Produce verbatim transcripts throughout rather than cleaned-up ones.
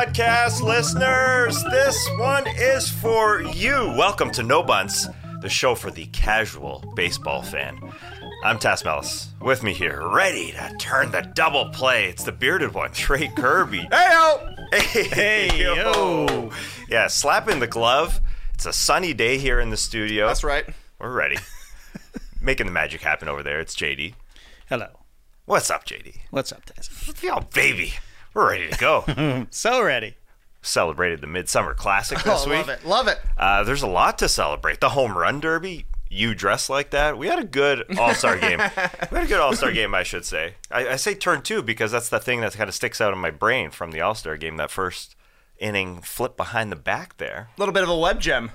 podcast listeners. This one is for you. Welcome to No Bunts, the show for the casual baseball fan. I'm Tass Mellis. With me here, ready to turn the double play. It's the bearded one, Trey Kirby. Hey-o! Hey, hey, yo! Yeah, slapping the glove. It's a sunny day here in the studio. That's right. We're ready. Making the magic happen over there. It's J D. Hello. What's up, J D? What's up, Taz? Oh, baby. We're ready to go. So ready. Celebrated the Midsummer Classic this oh, week. Love it. Love it. Uh, there's a lot to celebrate. The Home Run Derby. You dressed like that. We had a good All-Star game. We had a good All-Star game, I should say. I, I say turn two because that's the thing that kind of sticks out in my brain from the All-Star game, that first inning flip behind the back there. A little bit of a web gem.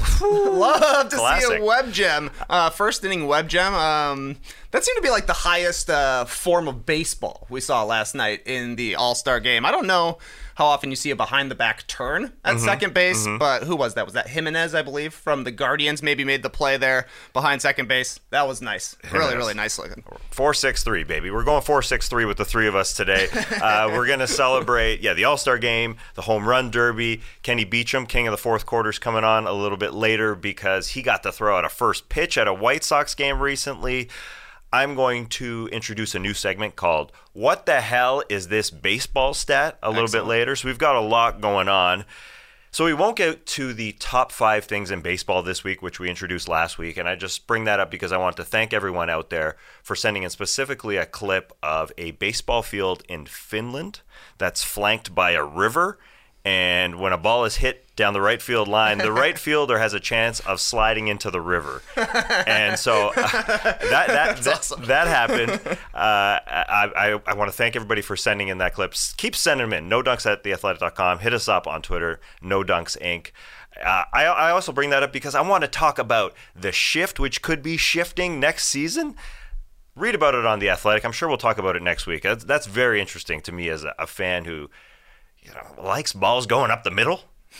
Love to Classic. see a web gem. Uh, first inning web gem. Um, that seemed to be like the highest uh, form of baseball we saw last night in the All-Star game. I don't know how often you see a behind-the-back turn at mm-hmm. second base, mm-hmm. but who was that? Was that Jimenez, I believe, from the Guardians? Maybe made the play there behind second base. That was nice. Jimenez. Really, really nice looking. four six three, baby. We're going four six three with the three of us today. Uh, we're going to celebrate, yeah, the All-Star game, the Home Run Derby. Kenny Beecham, king of the fourth quarter, is coming on a little bit later because he got to throw out a first pitch at a White Sox game recently. I'm going to introduce a new segment called What the Hell is This Baseball Stat a little Excellent. bit later. So we've got a lot going on. So we won't get to the top five things in baseball this week, which we introduced last week. And I just bring that up because I want to thank everyone out there for sending in specifically a clip of a baseball field in Finland that's flanked by a river. And when a ball is hit down the right field line, the right fielder has a chance of sliding into the river. And so uh, that that that, awesome. that happened. Uh, I, I, I want to thank everybody for sending in that clip. Keep sending them in. No dunks at the athletic dot com. Hit us up on Twitter, No Dunks Incorporated. Uh, I, I also bring that up because I want to talk about the shift, which could be shifting next season. Read about it on The Athletic. I'm sure we'll talk about it next week. That's, that's very interesting to me as a, a fan who, you know, likes balls going up the middle.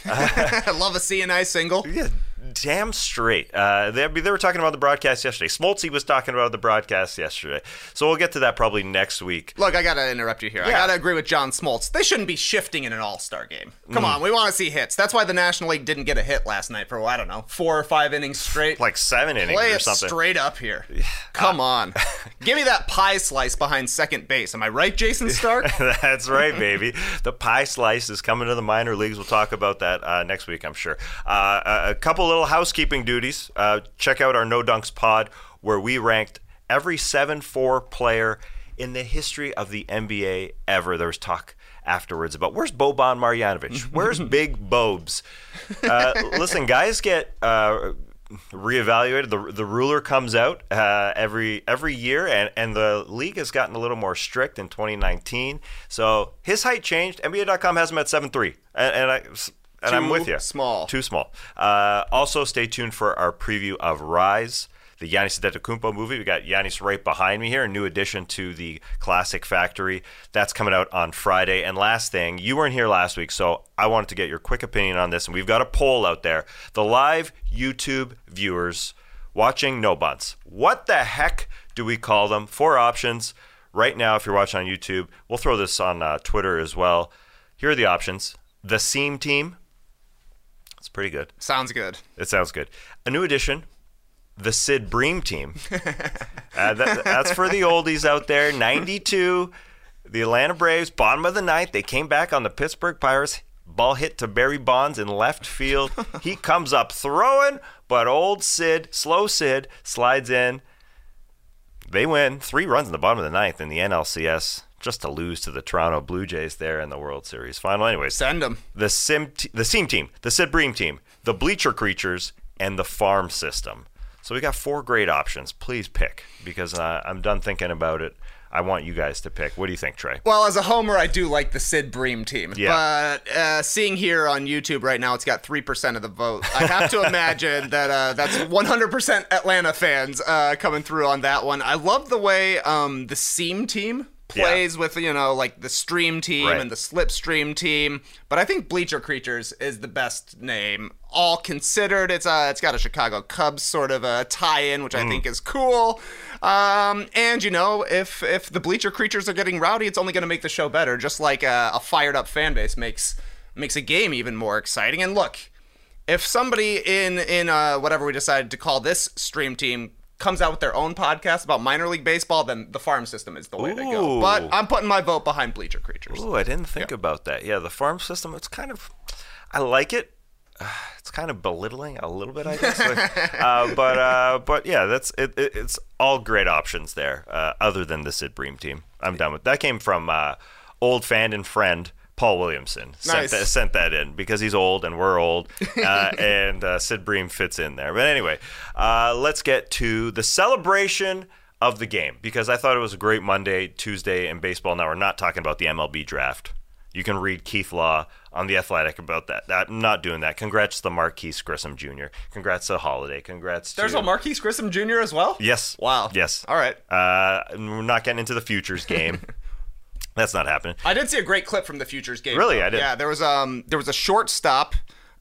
I love a C and I single. Yeah, damn straight. Uh, they, they were talking about the broadcast yesterday. Smoltzy was talking about the broadcast yesterday. So we'll get to that probably next week. Look, I got to interrupt you here. Yeah. I got to agree with John Smoltz. They shouldn't be shifting in an all-star game. Come mm. on, we want to see hits. That's why the National League didn't get a hit last night for, I don't know, four or five innings straight. Like seven innings Play or it something. straight up here. Come uh, on. Give me that pie slice behind second base. Am I right, Jason Stark? That's right, baby. The pie slice is coming to the minor leagues. We'll talk about that uh, next week, I'm sure. Uh, a, a couple little housekeeping duties. Uh, check out our No Dunks pod, where we ranked every seven four player in the history of the N B A ever. There was talk afterwards about where's Boban Marjanovic? Where's Big Bobes? Uh, listen, guys get uh, reevaluated. The the ruler comes out uh, every every year, and, and the league has gotten a little more strict in twenty nineteen. So his height changed. N B A dot com has him at seven three, and, and I. And Too I'm with you. small. Too small. Uh, also, stay tuned for our preview of Rise, the Giannis Antetokounmpo movie. We got Giannis right behind me here, a new addition to the Classic Factory. That's coming out on Friday. And last thing, you weren't here last week, so I wanted to get your quick opinion on this. And we've got a poll out there. The live YouTube viewers watching No Bunts, what the heck do we call them? Four options. Right now, if you're watching on YouTube, we'll throw this on uh, Twitter as well. Here are the options. The Seam Team. It's pretty good. Sounds good. It sounds good. A new addition, the Sid Bream Team. uh, that, that's for the oldies out there. ninety-two, the Atlanta Braves, bottom of the ninth. They came back on the Pittsburgh Pirates. Ball hit to Barry Bonds in left field. He comes up throwing, but old Sid, slow Sid, slides in. They win three runs in the bottom of the ninth in the N L C S. Just to lose to the Toronto Blue Jays there in the World Series final. Anyways, send them. The Sim, t- the Seam Team, the Sid Bream Team, the Bleacher Creatures, and the Farm System. So we got four great options. Please pick, because uh, I'm done thinking about it. I want you guys to pick. What do you think, Trey? Well, as a homer, I do like the Sid Bream Team. Yeah. But uh, seeing here on YouTube right now, it's got three percent of the vote. I have to imagine that uh, that's one hundred percent Atlanta fans uh, coming through on that one. I love the way um, the Seam Team plays yeah. with, you know, like the Stream Team right. and the Slipstream Team. But I think Bleacher Creatures is the best name. All considered, it's uh, it's got a Chicago Cubs sort of a tie-in, which mm. I think is cool. Um, and, you know, if if the Bleacher Creatures are getting rowdy, it's only going to make the show better, just like a, a fired-up fan base makes makes a game even more exciting. And look, if somebody in in uh, whatever we decided to call this stream team comes out with their own podcast about minor league baseball, then the farm system is the way Ooh. to go. But I'm putting my vote behind Bleacher Creatures. Ooh, I didn't think Yeah. about that. Yeah, the farm system, it's kind of, I like it. Uh, it's kind of belittling a little bit, I guess. uh, but uh, but yeah, that's it, it, it's all great options there, uh, other than the Sid Bream team. I'm done with that. Came from uh, old fan and friend Paul Williamson. Sent, Nice. that, sent that in because he's old and we're old, uh, and uh, Sid Bream fits in there. But anyway, uh, let's get to the celebration of the game, because I thought it was a great Monday, Tuesday in baseball. Now, we're not talking about the M L B draft. You can read Keith Law on The Athletic about that. that I'm not doing that. Congrats to Marquise Grissom Junior Congrats to Holiday. Congrats to... There's a Marquise Grissom Junior as well? Yes. Wow. Yes. All right. Uh, we're not getting into the futures game. That's not happening. I did see a great clip from the Futures game. Really? though. I did. Yeah, there was um there was a shortstop.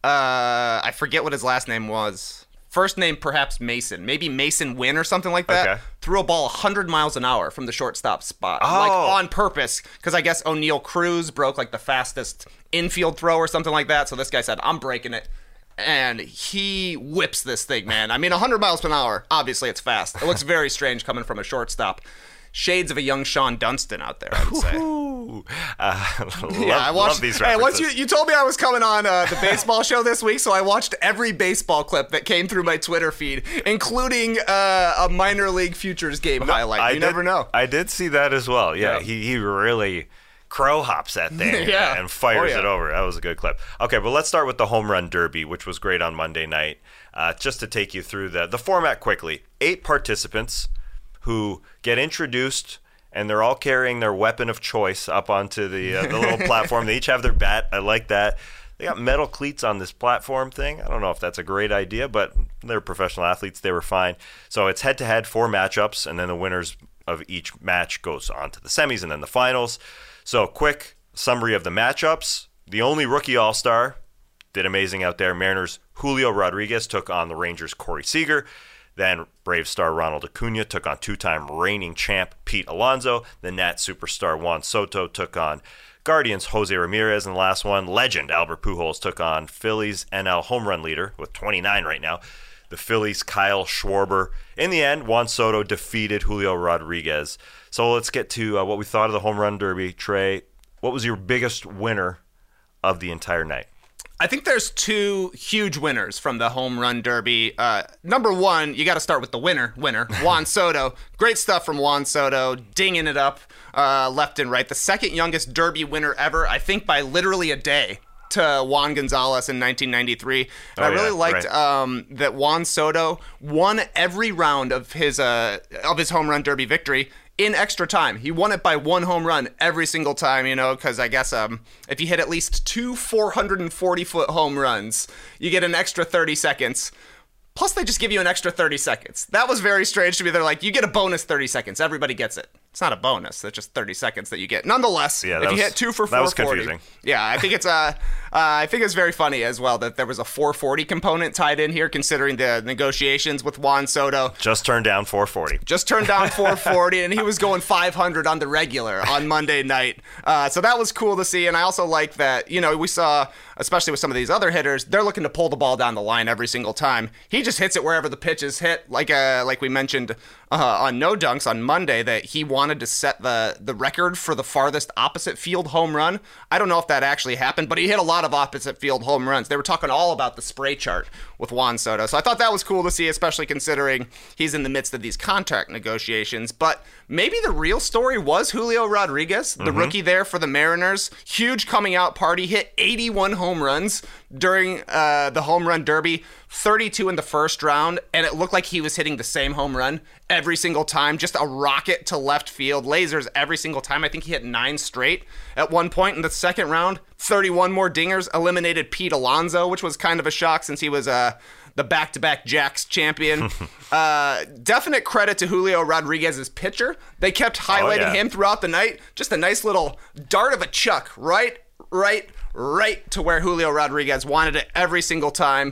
Uh, I forget what his last name was. First name perhaps Mason, maybe Mason Wynn or something like that. Okay. Threw a ball one hundred miles an hour from the shortstop spot, Oh. like on purpose, because I guess O'Neal Cruz broke like the fastest infield throw or something like that. So this guy said, "I'm breaking it." And he whips this thing, man. I mean, one hundred miles per hour. Obviously, it's fast. It looks very strange coming from a shortstop. Shades of a young Sean Dunston out there, I would say. Ooh. Uh, love, Yeah, I watched. love these Hey, once references. you you told me I was coming on uh, the baseball show this week, so I watched every baseball clip that came through my Twitter feed, including uh, a minor league futures game highlight. I You did- never know. I did see that as well. Yeah, Yeah. he, he really crow hops that thing Yeah. and fires Oh, yeah. it over. That was a good clip. Okay, but let's start with the home run derby, which was great on Monday night. Uh, just to take you through the, the format quickly. Eight participants who get introduced, and they're all carrying their weapon of choice up onto the, uh, the little platform. They each have their bat. I like that. They got metal cleats on this platform thing. I don't know if that's a great idea, but they're professional athletes. They were fine. So it's head-to-head, four matchups, and then the winners of each match goes on to the semis and then the finals. So quick summary of the matchups. The only rookie all-star did amazing out there. Mariners' Julio Rodriguez took on the Rangers' Corey Seager. Then Brave star Ronald Acuna took on two-time reigning champ Pete Alonso. The Nat superstar Juan Soto took on Guardians' Jose Ramirez. And the last one, legend Albert Pujols took on Phillies' N L home run leader with twenty-nine right now, the Phillies' Kyle Schwarber. In the end, Juan Soto defeated Julio Rodriguez. So let's get to uh, what we thought of the home run derby. Trey, what was your biggest winner of the entire night? I think there's two huge winners from the home run derby. Uh, number one, you got to start with the winner, winner, Juan Soto. Great stuff from Juan Soto, dinging it up uh, left and right. The second youngest derby winner ever, I think by literally a day, to Juan Gonzalez in nineteen ninety-three. And Oh, I really yeah, liked right. um, that Juan Soto won every round of his uh, of his home run derby victory in extra time. He won it by one home run every single time, you know, because I guess um, if you hit at least two four hundred forty foot home runs, you get an extra thirty seconds. Plus, they just give you an extra thirty seconds. That was very strange to me. They're like, you get a bonus thirty seconds. Everybody gets it. It's not a bonus. That's just thirty seconds that you get. Nonetheless, Yeah, if that you was- hit two for that was four forty, confusing. yeah, I think it's uh, uh, I think it's very funny as well that there was a four forty component tied in here, considering the negotiations with Juan Soto. Just turned down four forty. Just turned down four forty, and he was going five hundred on the regular on Monday night. Uh, so that was cool to see. And I also like that, you know, we saw, especially with some of these other hitters, they're looking to pull the ball down the line every single time. He just hits it wherever the pitch is hit. Like uh, like we mentioned uh, on No Dunks on Monday, that he wanted to set the, the record for the farthest opposite field home run. I don't know if that actually happened, but he hit a lot of opposite field home runs. They were talking all about the spray chart with Juan Soto. So I thought that was cool to see, especially considering he's in the midst of these contract negotiations. But maybe the real story was Julio Rodriguez, the rookie there for the Mariners. Huge coming out party, hit eighty-one home runs during uh, the home run derby, thirty-two in the first round, and it looked like he was hitting the same home run every single time, just a rocket to left field, lasers every single time. I think he hit nine straight at one point in the second round, thirty-one more dingers, eliminated Pete Alonso, which was kind of a shock since he was uh, the back-to-back Jacks champion. uh, definite credit to Julio Rodriguez's pitcher. They kept highlighting yeah. him throughout the night. Just a nice little dart of a chuck, right, right, right to where Julio Rodriguez wanted it every single time.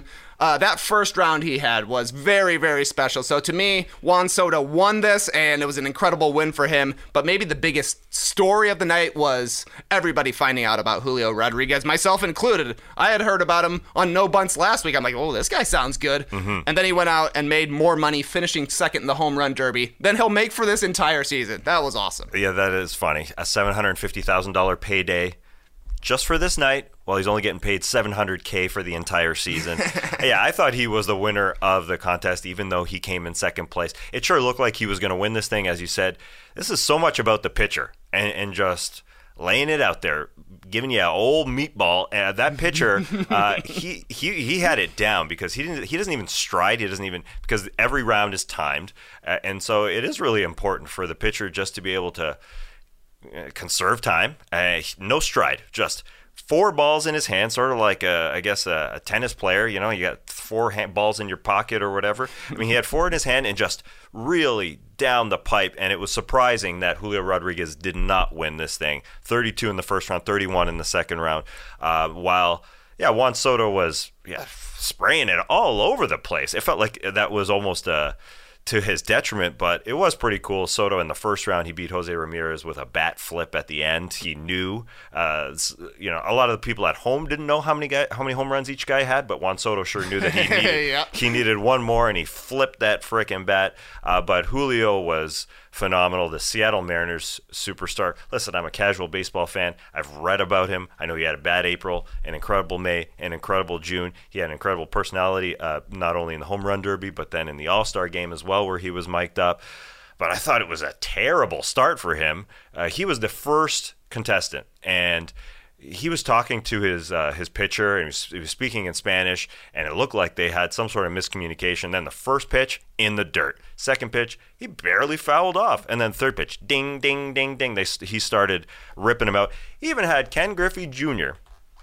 uh, that first round he had was very, very special. So to me, Juan Soto won this, and it was an incredible win for him. But maybe the biggest story of the night was everybody finding out about Julio Rodriguez, myself included. I had heard about him on No Bunts last week. I'm like, oh, this guy sounds good. Mm-hmm. And then he went out and made more money finishing second in the home run derby than he'll make for this entire season. That was awesome. Yeah, that is funny. A seven hundred fifty thousand dollars payday just for this night, while he's only getting paid seven hundred K for the entire season. Yeah, I thought he was the winner of the contest, even though he came in second place. It sure looked like he was going to win this thing, as you said. This is so much about the pitcher and, and just laying it out there, giving you an old meatball. And that pitcher, uh, he, he he had it down because he didn't. He doesn't even stride. He doesn't even because every round is timed, uh, and so it is really important for the pitcher just to be able to uh, conserve time. Uh, no stride, just four balls in his hand, sort of like a, I guess a, a tennis player. You know, you got four hand balls in your pocket or whatever. I mean, he had four in his hand and just really down the pipe, and it was surprising that Julio Rodriguez did not win this thing. thirty-two in the first round, thirty-one in the second round. Uh, while, yeah, Juan Soto was yeah spraying it all over the place. It felt like that was almost a to his detriment, but it was pretty cool. Soto in the first round, he beat Jose Ramirez with a bat flip at the end. He knew, uh, you know, a lot of the people at home didn't know how many guy, how many home runs each guy had, but Juan Soto sure knew that he needed yeah. he needed one more, and he flipped that frickin' bat. Uh, but Julio was phenomenal. The Seattle Mariners superstar. Listen, I'm a casual baseball fan. I've read about him. I know he had a bad April, an incredible May, an incredible June. He had an incredible personality, uh, not only in the home run derby, but then in the All-Star game as well, where he was mic'd up. But I thought it was a terrible start for him. Uh, he was the first contestant, and he was talking to his uh, his pitcher, and he was, he was speaking in Spanish, and it looked like they had some sort of miscommunication. Then the first pitch, in the dirt. Second pitch, he barely fouled off. And then third pitch, ding, ding, ding, ding. They, he started ripping him out. He even had Ken Griffey Junior,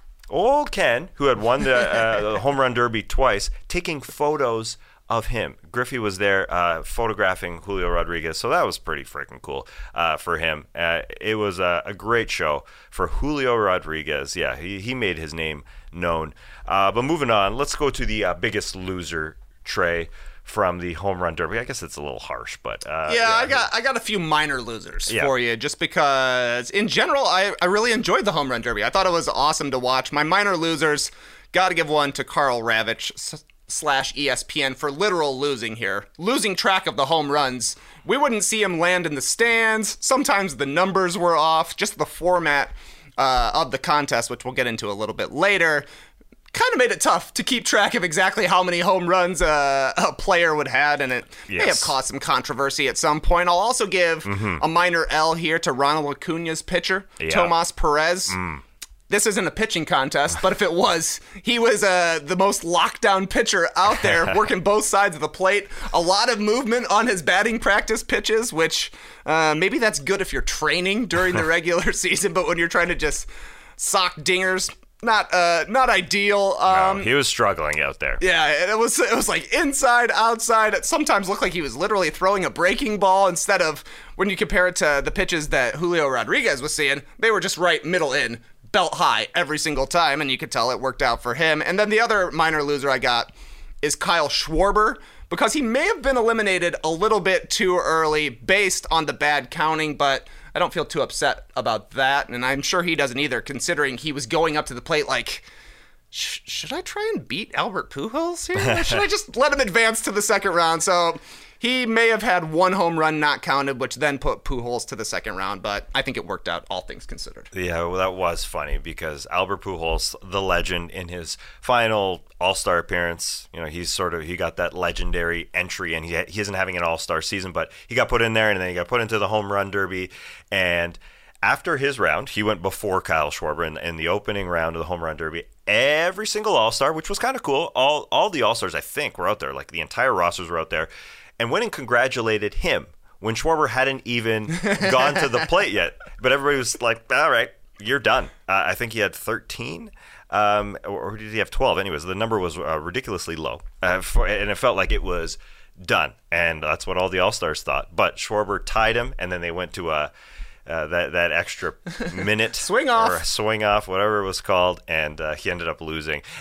old Ken, who had won the, uh, the home run derby twice, taking photos of him. Griffey was there uh, photographing Julio Rodriguez, so that was pretty freaking cool uh, for him. Uh, it was a, a great show for Julio Rodriguez. Yeah, he, he made his name known. Uh, but moving on, let's go to the uh, biggest loser, Trey, from the home run derby. I guess it's a little harsh, but uh, yeah, yeah, I got I got a few minor losers yeah. for you, just because in general I, I really enjoyed the home run derby. I thought it was awesome to watch. My minor losers, got to give one to Karl Ravech slash E S P N for literal losing here. Losing track of the home runs. We wouldn't see him land in the stands. Sometimes the numbers were off. Just the format uh, of the contest, which we'll get into a little bit later, kind of made it tough to keep track of exactly how many home runs uh, a player would have, and it yes. may have caused some controversy at some point. I'll also give mm-hmm. a minor L here to Ronald Acuna's pitcher, yeah. Tomas Perez. Mm. This isn't a pitching contest, but if it was, he was uh, the most lockdown pitcher out there, working both sides of the plate. A lot of movement on his batting practice pitches, which uh, maybe that's good if you're training during the regular season, but when you're trying to just sock dingers, not uh, not ideal. Um, no, he was struggling out there. Yeah, it was it was like inside, outside. It sometimes looked like he was literally throwing a breaking ball instead of, when you compare it to the pitches that Julio Rodriguez was seeing, they were just right middle in, belt high every single time, and you could tell it worked out for him. And then the other minor loser I got is Kyle Schwarber, because he may have been eliminated a little bit too early based on the bad counting, but I don't feel too upset about that, and I'm sure he doesn't either, considering he was going up to the plate like, sh- should I try and beat Albert Pujols here? Or should I just let him advance to the second round? So he may have had one home run not counted, which then put Pujols to the second round, but I think it worked out, all things considered. Yeah, well, that was funny because Albert Pujols, the legend, in his final All-Star appearance, you know, he's sort of, he got that legendary entry, and he he isn't having an All-Star season, but he got put in there, and then he got put into the home run derby, and after his round, he went before Kyle Schwarber in, in the opening round of the home run derby. Every single All-Star, which was kind of cool, all all the All-Stars, I think, were out there, like the entire rosters were out there, and went and congratulated him when Schwarber hadn't even gone to the plate yet. But everybody was like, all right, you're done. Uh, I think he had thirteen, um, or, or did he have twelve? Anyways, the number was uh, ridiculously low, uh, for, and it felt like it was done. And that's what all the All-Stars thought. But Schwarber tied him, and then they went to a, uh, that, that extra minute. Swing off. Or swing off, whatever it was called, and uh, he ended up losing.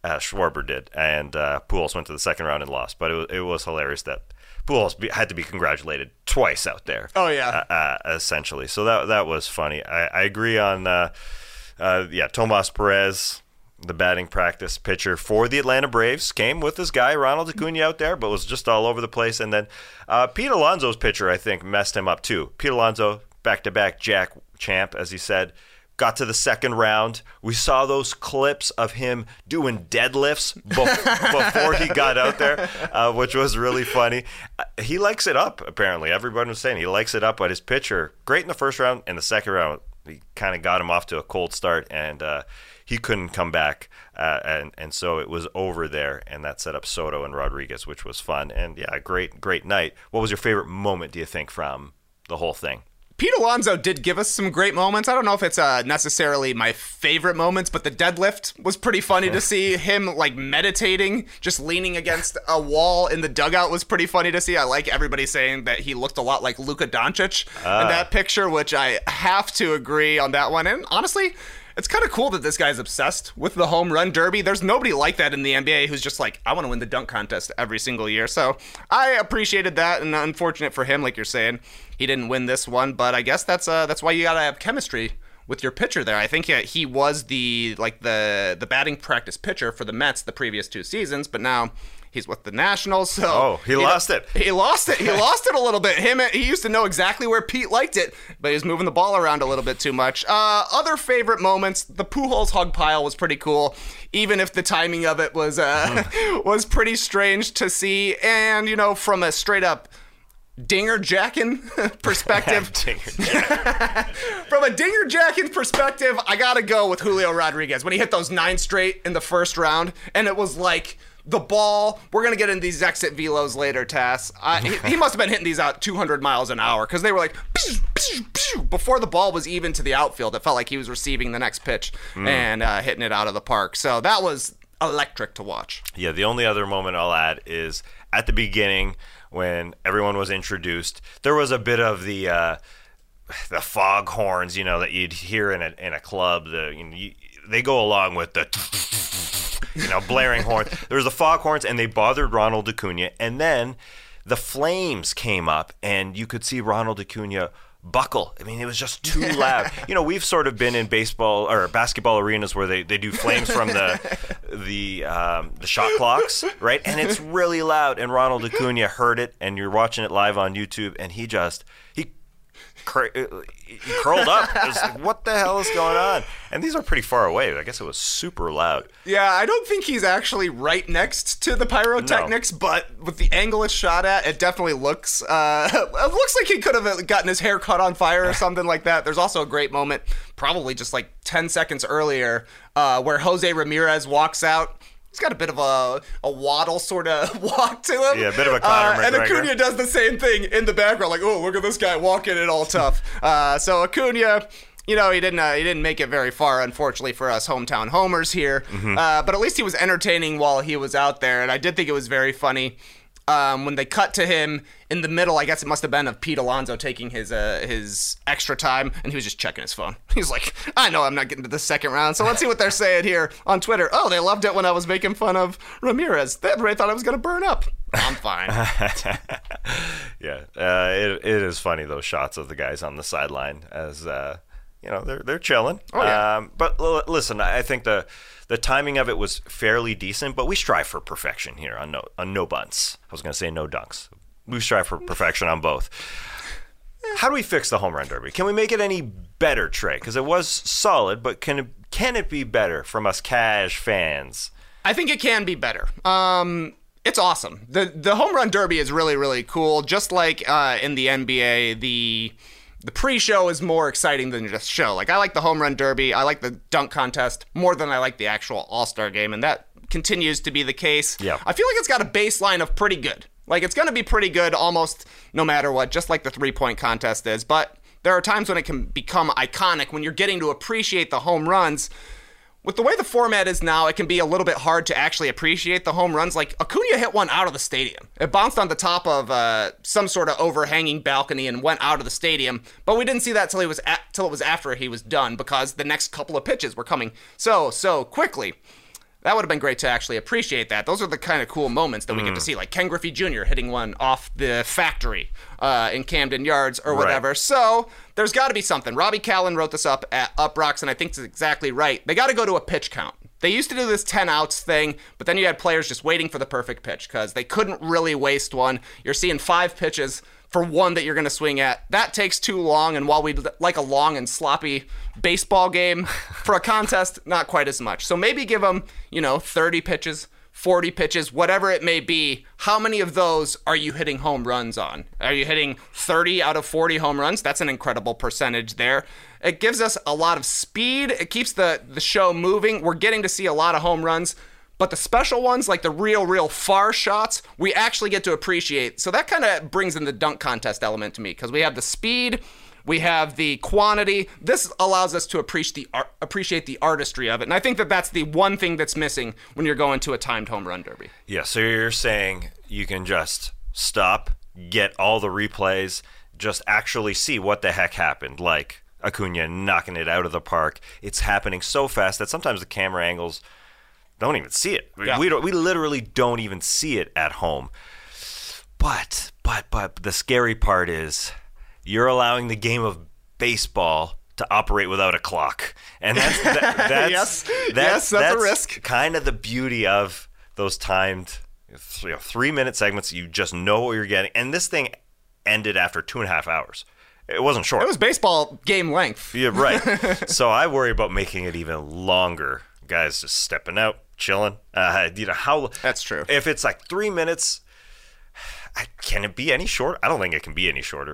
Uh, Schwarber did, and uh, Pujols went to the second round and lost. But it was, it was hilarious that Pujols be, had to be congratulated twice out there. Oh yeah, uh, uh, essentially. So that that was funny. I, I agree on, uh, uh, yeah, Tomas Perez, the batting practice pitcher for the Atlanta Braves, came with his guy Ronald Acuna out there, but was just all over the place. And then uh, Pete Alonso's pitcher, I think, messed him up too. Pete Alonso, back-to-back Jack champ, as he said. Got to the second round. We saw those clips of him doing deadlifts be- before he got out there, uh, which was really funny. Uh, he likes it up, apparently. Everybody was saying he likes it up, but his pitcher, great in the first round. In the second round, he kind of got him off to a cold start, and uh, he couldn't come back. Uh, and, and so it was over there, and that set up Soto and Rodriguez, which was fun. And, yeah, great, great night. What was your favorite moment, do you think, from the whole thing? Pete Alonso did give us some great moments. I don't know if it's uh, necessarily my favorite moments, but the deadlift was pretty funny to see. Him like meditating, just leaning against a wall in the dugout was pretty funny to see. I like everybody saying that he looked a lot like Luka Doncic uh. in that picture, which I have to agree on that one. And honestly, it's kind of cool that this guy's obsessed with the home run derby. There's nobody like that in the N B A who's just like, I want to win the dunk contest every single year. So I appreciated that, and unfortunate for him, like you're saying, he didn't win this one. But I guess that's uh that's why you gotta have chemistry with your pitcher there. I think yeah, he was the like the the batting practice pitcher for the Mets the previous two seasons, but now he's with the Nationals, so... Oh, he, he lost it. He lost it. He lost it a little bit. Him, He used to know exactly where Pete liked it, but he was moving the ball around a little bit too much. Uh, other favorite moments, the Pujols hug pile was pretty cool, even if the timing of it was uh, mm. was pretty strange to see. And, you know, from a straight-up dinger jacking perspective... From a dinger jacking perspective, I gotta go with Julio Rodriguez. When he hit those nine straight in the first round, and it was like... The ball, we're going to get into these exit velos later, Tass. Uh, he, he must have been hitting these out two hundred miles an hour because they were like, pew, pew, pew. Before the ball was even to the outfield, it felt like he was receiving the next pitch mm. and uh, hitting it out of the park. So that was electric to watch. Yeah, the only other moment I'll add is at the beginning when everyone was introduced, there was a bit of the uh, the fog horns, you know, that you'd hear in a, in a club. The, you know, you, they go along with the... you know, blaring horns. There was the foghorns, and they bothered Ronald Acuna. And then the flames came up, and you could see Ronald Acuna buckle. I mean, it was just too loud. You know, we've sort of been in baseball or basketball arenas where they, they do flames from the the um, the shot clocks, right? And it's really loud. And Ronald Acuna heard it, and you're watching it live on YouTube, and he just he. He curled up. It was like, what the hell is going on? And these are pretty far away. I guess it was super loud. Yeah, I don't think he's actually right next to the pyrotechnics, no. But with the angle it's shot at, it definitely looks uh, it looks like he could have gotten his hair caught on fire or something like that. There's also a great moment, probably just like ten seconds earlier, uh, where Jose Ramirez walks out. He's got a bit of a, a waddle sort of walk to him. Yeah, a bit of a Conor uh, And Acuna does the same thing in the background, like, oh, look at this guy walking it all tough. Uh, so Acuna, you know, he didn't uh, he didn't make it very far, unfortunately, for us hometown homers here. Mm-hmm. Uh, but at least he was entertaining while he was out there, and I did think it was very funny. Um, when they cut to him in the middle, I guess it must have been of Pete Alonso taking his uh, his extra time, and he was just checking his phone. He's like, I know I'm not getting to the second round, so let's see what they're saying here on Twitter. Oh, they loved it when I was making fun of Ramirez. Everybody thought I was going to burn up. I'm fine. yeah, uh, it it is funny, those shots of the guys on the sideline as, uh, you know, they're, they're chilling. Oh, yeah. Um, but l- listen, I think the... The timing of it was fairly decent, but we strive for perfection here on no on no bunts. I was going to say no dunks. We strive for perfection on both. How do we fix the home run derby? Can we make it any better, Trey? Because it was solid, but can it, can it be better from us cash fans? I think it can be better. Um, it's awesome. The the home run derby is really, really cool. Just like uh, in the N B A, the... The pre-show is more exciting than just show. Like, I like the home run derby. I like the dunk contest more than I like the actual All-Star game, and that continues to be the case. Yeah. I feel like it's got a baseline of pretty good. Like, it's going to be pretty good almost no matter what, just like the three-point contest is. But there are times when it can become iconic, when you're getting to appreciate the home runs. With the way the format is now, it can be a little bit hard to actually appreciate the home runs. Like, Acuna hit one out of the stadium. It bounced on the top of uh, some sort of overhanging balcony and went out of the stadium. But we didn't see that till he was at, till it was after he was done, because the next couple of pitches were coming so, so quickly. That would have been great to actually appreciate that. Those are the kind of cool moments that we mm. get to see, like Ken Griffey Junior hitting one off the factory uh, in Camden Yards or whatever. Right. So there's got to be something. Robbie Callan wrote this up at Uproxx, and I think it's exactly right. They got to go to a pitch count. They used to do this ten outs thing, but then you had players just waiting for the perfect pitch because they couldn't really waste one. You're seeing five pitches for one that you're going to swing at. That takes too long, and while we like a long and sloppy baseball game, for a contest, not quite as much. So maybe give them, you know, thirty pitches, forty pitches, whatever it may be. How many of those are you hitting home runs on? Are you hitting thirty out of forty home runs? That's an incredible percentage there. It gives us a lot of speed. It keeps the, the show moving. We're getting to see a lot of home runs. But the special ones, like the real, real far shots, we actually get to appreciate. So that kind of brings in the dunk contest element to me because we have the speed, we have the quantity. This allows us to appreciate the art, appreciate the artistry of it. And I think that that's the one thing that's missing when you're going to a timed home run derby. Yeah, so you're saying you can just stop, get all the replays, just actually see what the heck happened, like Acuna knocking it out of the park. It's happening so fast that sometimes the camera angles don't even see it. Yeah. We don't, we literally don't even see it at home. But, but, but the scary part is you're allowing the game of baseball to operate without a clock. And that's, that, that's, yes. that's, yes, that's, that's a risk. Kind of the beauty of those timed you know, three-minute segments. You just know what you're getting. And this thing ended after two and a half hours. It wasn't short. It was baseball game length. Yeah, right. So I worry about making it even longer. Guys just stepping out, chilling. Uh, you know how? That's true. If it's like three minutes, can it be any shorter? I don't think it can be any shorter.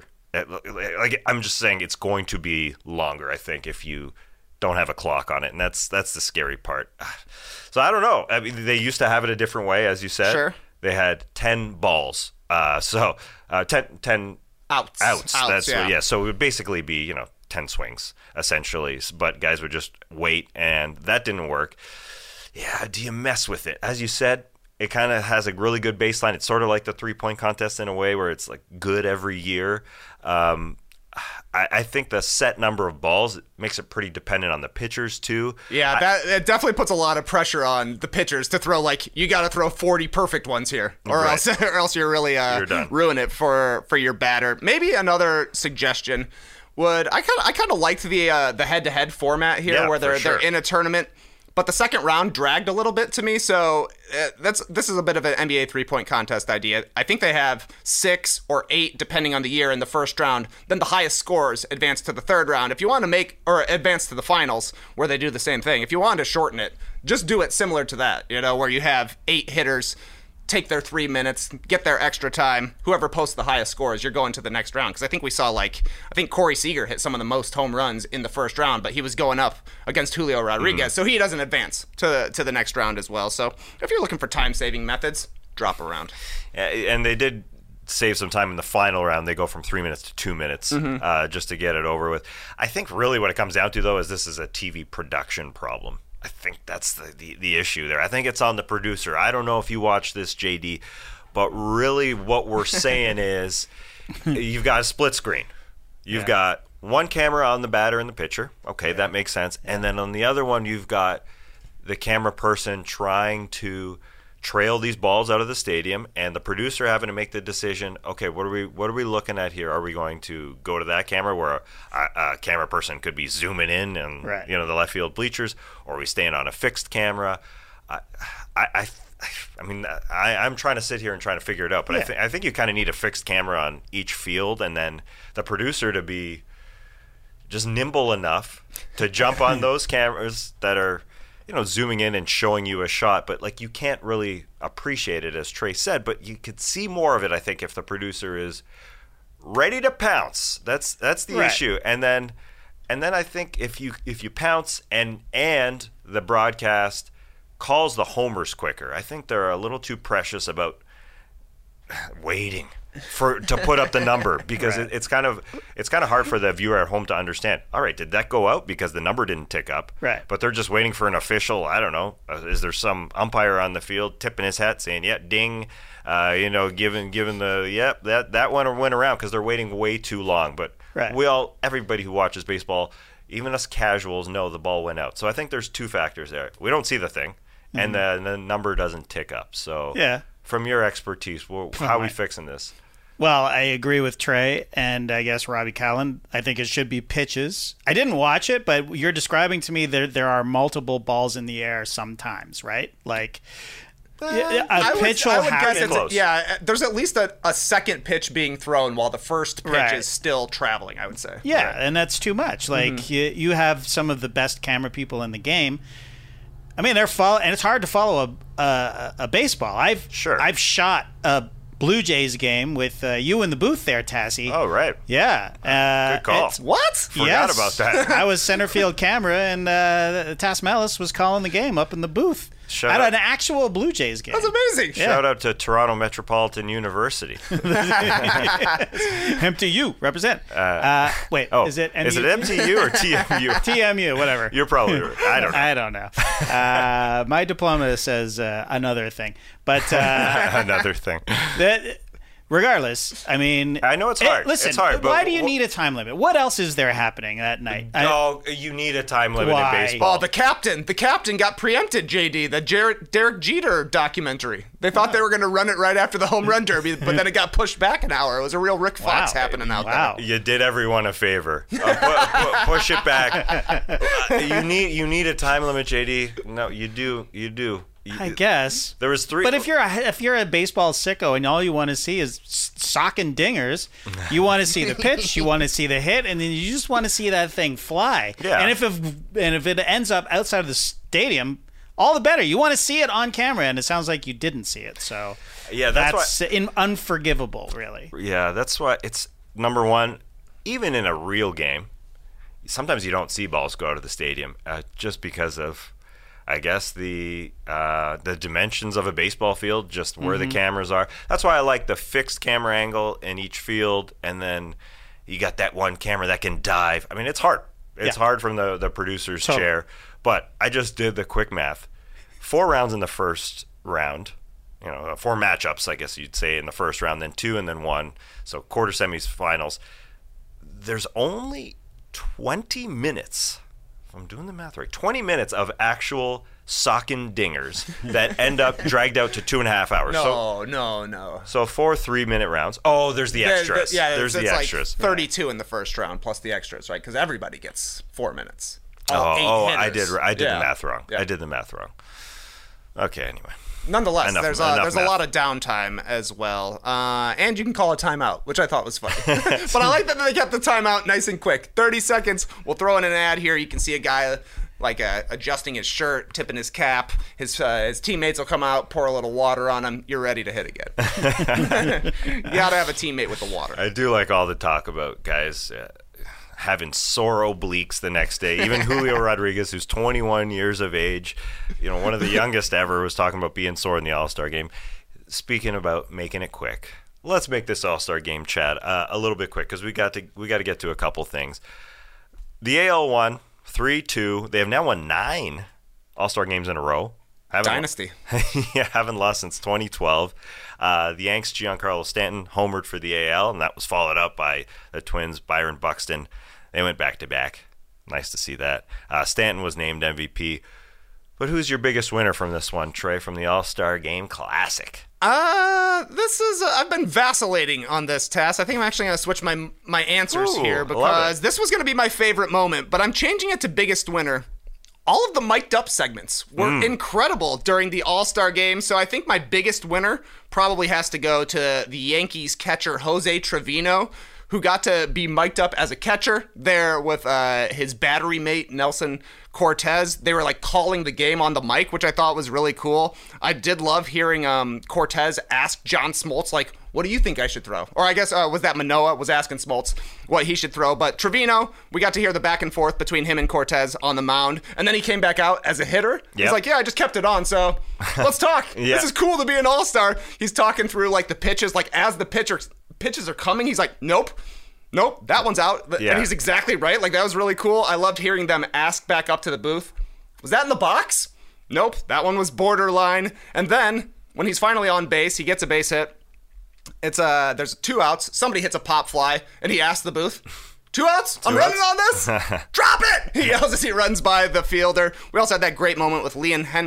Like I'm just saying, it's going to be longer. I think if you don't have a clock on it, and that's that's the scary part. So I don't know. I mean, they used to have it a different way, as you said. Sure. They had ten balls. Uh, so uh, ten, ten outs. Outs. outs that's yeah. What, yeah. So it would basically be you know ten swings essentially, but guys would just wait, and that didn't work. Yeah, do you mess with it? As you said, it kind of has a really good baseline. It's sort of like the three-point contest in a way where it's like good every year. Um, I, I think the set number of balls makes it pretty dependent on the pitchers too. Yeah, that it definitely puts a lot of pressure on the pitchers to throw like you got to throw forty perfect ones here, or right. else or else you're really uh, you're ruin it for for your batter. Maybe another suggestion would I kind of I kind of liked the uh, the head to head format here yeah, where they're sure. they're in a tournament. But the second round dragged a little bit to me, so uh, that's this is a bit of an N B A three-point contest idea. I think they have six or eight, depending on the year, in the first round. Then the highest scores advance to the third round. If you want to make, or advance to the finals, where they do the same thing. If you want to shorten it, just do it similar to that, you know, where you have eight hitters take their three minutes, get their extra time. Whoever posts the highest scores, you're going to the next round. Because I think we saw, like, I think Corey Seager hit some of the most home runs in the first round, but he was going up against Julio Rodriguez, mm. so he doesn't advance to to the next round as well. So if you're looking for time-saving methods, drop around. And they did save some time in the final round. They go from three minutes to two minutes mm-hmm. uh, just to get it over with. I think really what it comes down to, though, is this is a T V production problem. I think that's the, the, the issue there. I think it's on the producer. I don't know if you watch this, J D, but really what we're saying is you've got a split screen. You've yeah. got one camera on the batter and the pitcher. Okay, yeah. that makes sense. And then on the other one, you've got the camera person trying to trail these balls out of the stadium, and the producer having to make the decision. Okay, what are we what are we looking at here? Are we going to go to that camera where a, a camera person could be zooming in and right. you know the left field bleachers, or are we staying on a fixed camera? I I I, I mean I, I'm trying to sit here and trying to figure it out, but yeah. I think I think you kind of need a fixed camera on each field, and then the producer to be just nimble enough to jump on those cameras that are, you know, zooming in and showing you a shot, but like you can't really appreciate it, as Trey said, but you could see more of it, I think, if the producer is ready to pounce. That's that's the right. issue. And then and then I think if you if you pounce and and the broadcast calls the homers quicker, I think they're a little too precious about waiting for to put up the number, because right. it, it's kind of it's kind of hard for the viewer at home to understand. All right, did that go out because the number didn't tick up? Right. But they're just waiting for an official. I don't know. Uh, is there some umpire on the field tipping his hat saying, "Yeah, ding," uh, you know, giving giving the yep that that one went around, because they're waiting way too long. But right. we all everybody who watches baseball, even us casuals, know the ball went out. So I think there's two factors there. We don't see the thing. and the, the number doesn't tick up. So Yeah. from your expertise, well, how are we fixing this? Well, I agree with Trey and I guess Robbie Callan. I think it should be pitches. I didn't watch it, but you're describing to me there there are multiple balls in the air sometimes, right? Like a I would, pitch I will would guess happen. it's a, yeah. There's at least a, a second pitch being thrown while the first pitch Right. is still traveling. I would say. Yeah, and that's too much. Like Mm-hmm. you, you have some of the best camera people in the game. I mean, they're follow, and it's hard to follow a a, a baseball. I've Sure. I've shot a Blue Jays game with uh, you in the booth there, Tassie. Oh, right. Yeah, uh, Good call. it's- What? Forgot yes. about that. I was center field camera, and uh, Tass Mellis was calling the game up in the booth Shut at up. an actual Blue Jays game. That's amazing. Shout out to Toronto Metropolitan University. M T U represent. Uh, wait, Oh, is it M U? is it M T U or T M U? T M U, whatever. You're probably right. I don't know. I don't know. Uh, my diploma says uh, another thing, but uh, Another thing. that, regardless, I mean, I know it's eh, hard. listen, It's hard, but why do you wh- need a time limit? What else is there happening that night? I- Oh, you need a time limit Why? in baseball. Oh, the captain. The captain got preempted, J D. The Jared, Derek Jeter documentary. They thought they were going to run it right after the home run derby, but then it got pushed back an hour. It was a real Rick Fox Wow. happening out Wow. there. You did everyone a favor. Uh, pu- pu- push it back. Uh, you need you need a time limit, J D. No, you do. You do. You- I guess. There was three. But if you're a if you're a baseball sicko and all you want to see is s- socking dingers, you want to see the pitch, you want to see the hit, and then you just want to see that thing fly. Yeah. And if it, and if it ends up outside of the stadium, all the better. You want to see it on camera, and it sounds like you didn't see it. So Yeah, that's that's in, unforgivable, really. Yeah, that's why it's number one. Even in a real game, sometimes you don't see balls go out of the stadium uh, just because of, I guess, the uh, the dimensions of a baseball field, just where the cameras are. That's why I like the fixed camera angle in each field, and then you got that one camera that can dive. I mean, it's hard. It's Yeah. hard from the, the producer's Totally. chair. But I just did the quick math. Four rounds in the first round. You know, four matchups, I guess you'd say, in the first round, then two, and then one. So quarter semis, finals. There's only twenty minutes, if I'm doing the math right, twenty minutes of actual sockin' dingers that end up dragged out to two and a half hours. So, No, no, no. so four three-minute rounds. Oh, there's the There- extras. there- yeah, there's it's, the it's extras. Like thirty-two in the first round plus the extras, right? Because everybody gets four minutes. Oh, All eight oh I hitters. did. I did Yeah. the math wrong. Yeah. I did the math wrong. Okay. Anyway. Nonetheless, Enough- there's enough a, there's a math. lot of downtime as well, uh, and you can call a timeout, which I thought was funny. But I like that they kept the timeout nice and quick. thirty seconds. We'll throw in an ad here. You can see a guy like uh, adjusting his shirt, tipping his cap. His uh, his teammates will come out, pour a little water on him. You're ready to hit again. You gotta have a teammate with the water. I do like all the talk about guys uh, having sore obliques the next day. Even Julio Rodriguez, who's twenty-one years of age, you know, one of the youngest ever, was talking about being sore in the All-Star game. Speaking about making it quick, let's make this All-Star game, Chad, uh, a little bit quick because we got to we got to get to a couple things. The A L won three two. They have now won nine All-Star games in a row. Haven't- Dynasty. yeah, haven't lost since twenty twelve. Uh, the Yanks, Giancarlo Stanton, homered for the A L, and that was followed up by the Twins, Byron Buxton. They went back-to-back. Nice to see that. Uh, Stanton was named M V P. But who's your biggest winner from this one, Trey, from the All-Star Game Classic? Uh, this is. Uh, I've been vacillating on this task. I think I'm actually going to switch my my answers Ooh, here love because it. this was going to be my favorite moment, but I'm changing it to biggest winner. All of the mic'd up segments were Mm. incredible during the All-Star game, so I think my biggest winner probably has to go to the Yankees catcher Jose Trevino, who got to be mic'd up as a catcher there with uh, his battery mate Nelson Cortez. They were like calling the game on the mic, which I thought was really cool. I did love hearing um, Cortez ask John Smoltz, like, what do you think I should throw? Or I guess uh, was that Manoah was asking Smoltz what he should throw. But Trevino, we got to hear the back and forth between him and Cortez on the mound. And then he came back out as a hitter. He's Yep. like, yeah, I just kept it on, so let's talk. Yeah. This is cool to be an all-star. He's talking through like the pitches, like as the pitcher pitches are coming, he's like, nope. Nope, that one's out. Yeah. And he's exactly right. Like, that was really cool. I loved hearing them ask back up to the booth, was that in the box? Nope, that one was borderline. And then, when he's finally on base, he gets a base hit. It's uh, there's two outs. Somebody hits a pop fly, and he asks the booth, two outs? I'm Two running outs? on this? Drop it! He yells as he runs by the fielder. We also had that great moment with Leon Hendricks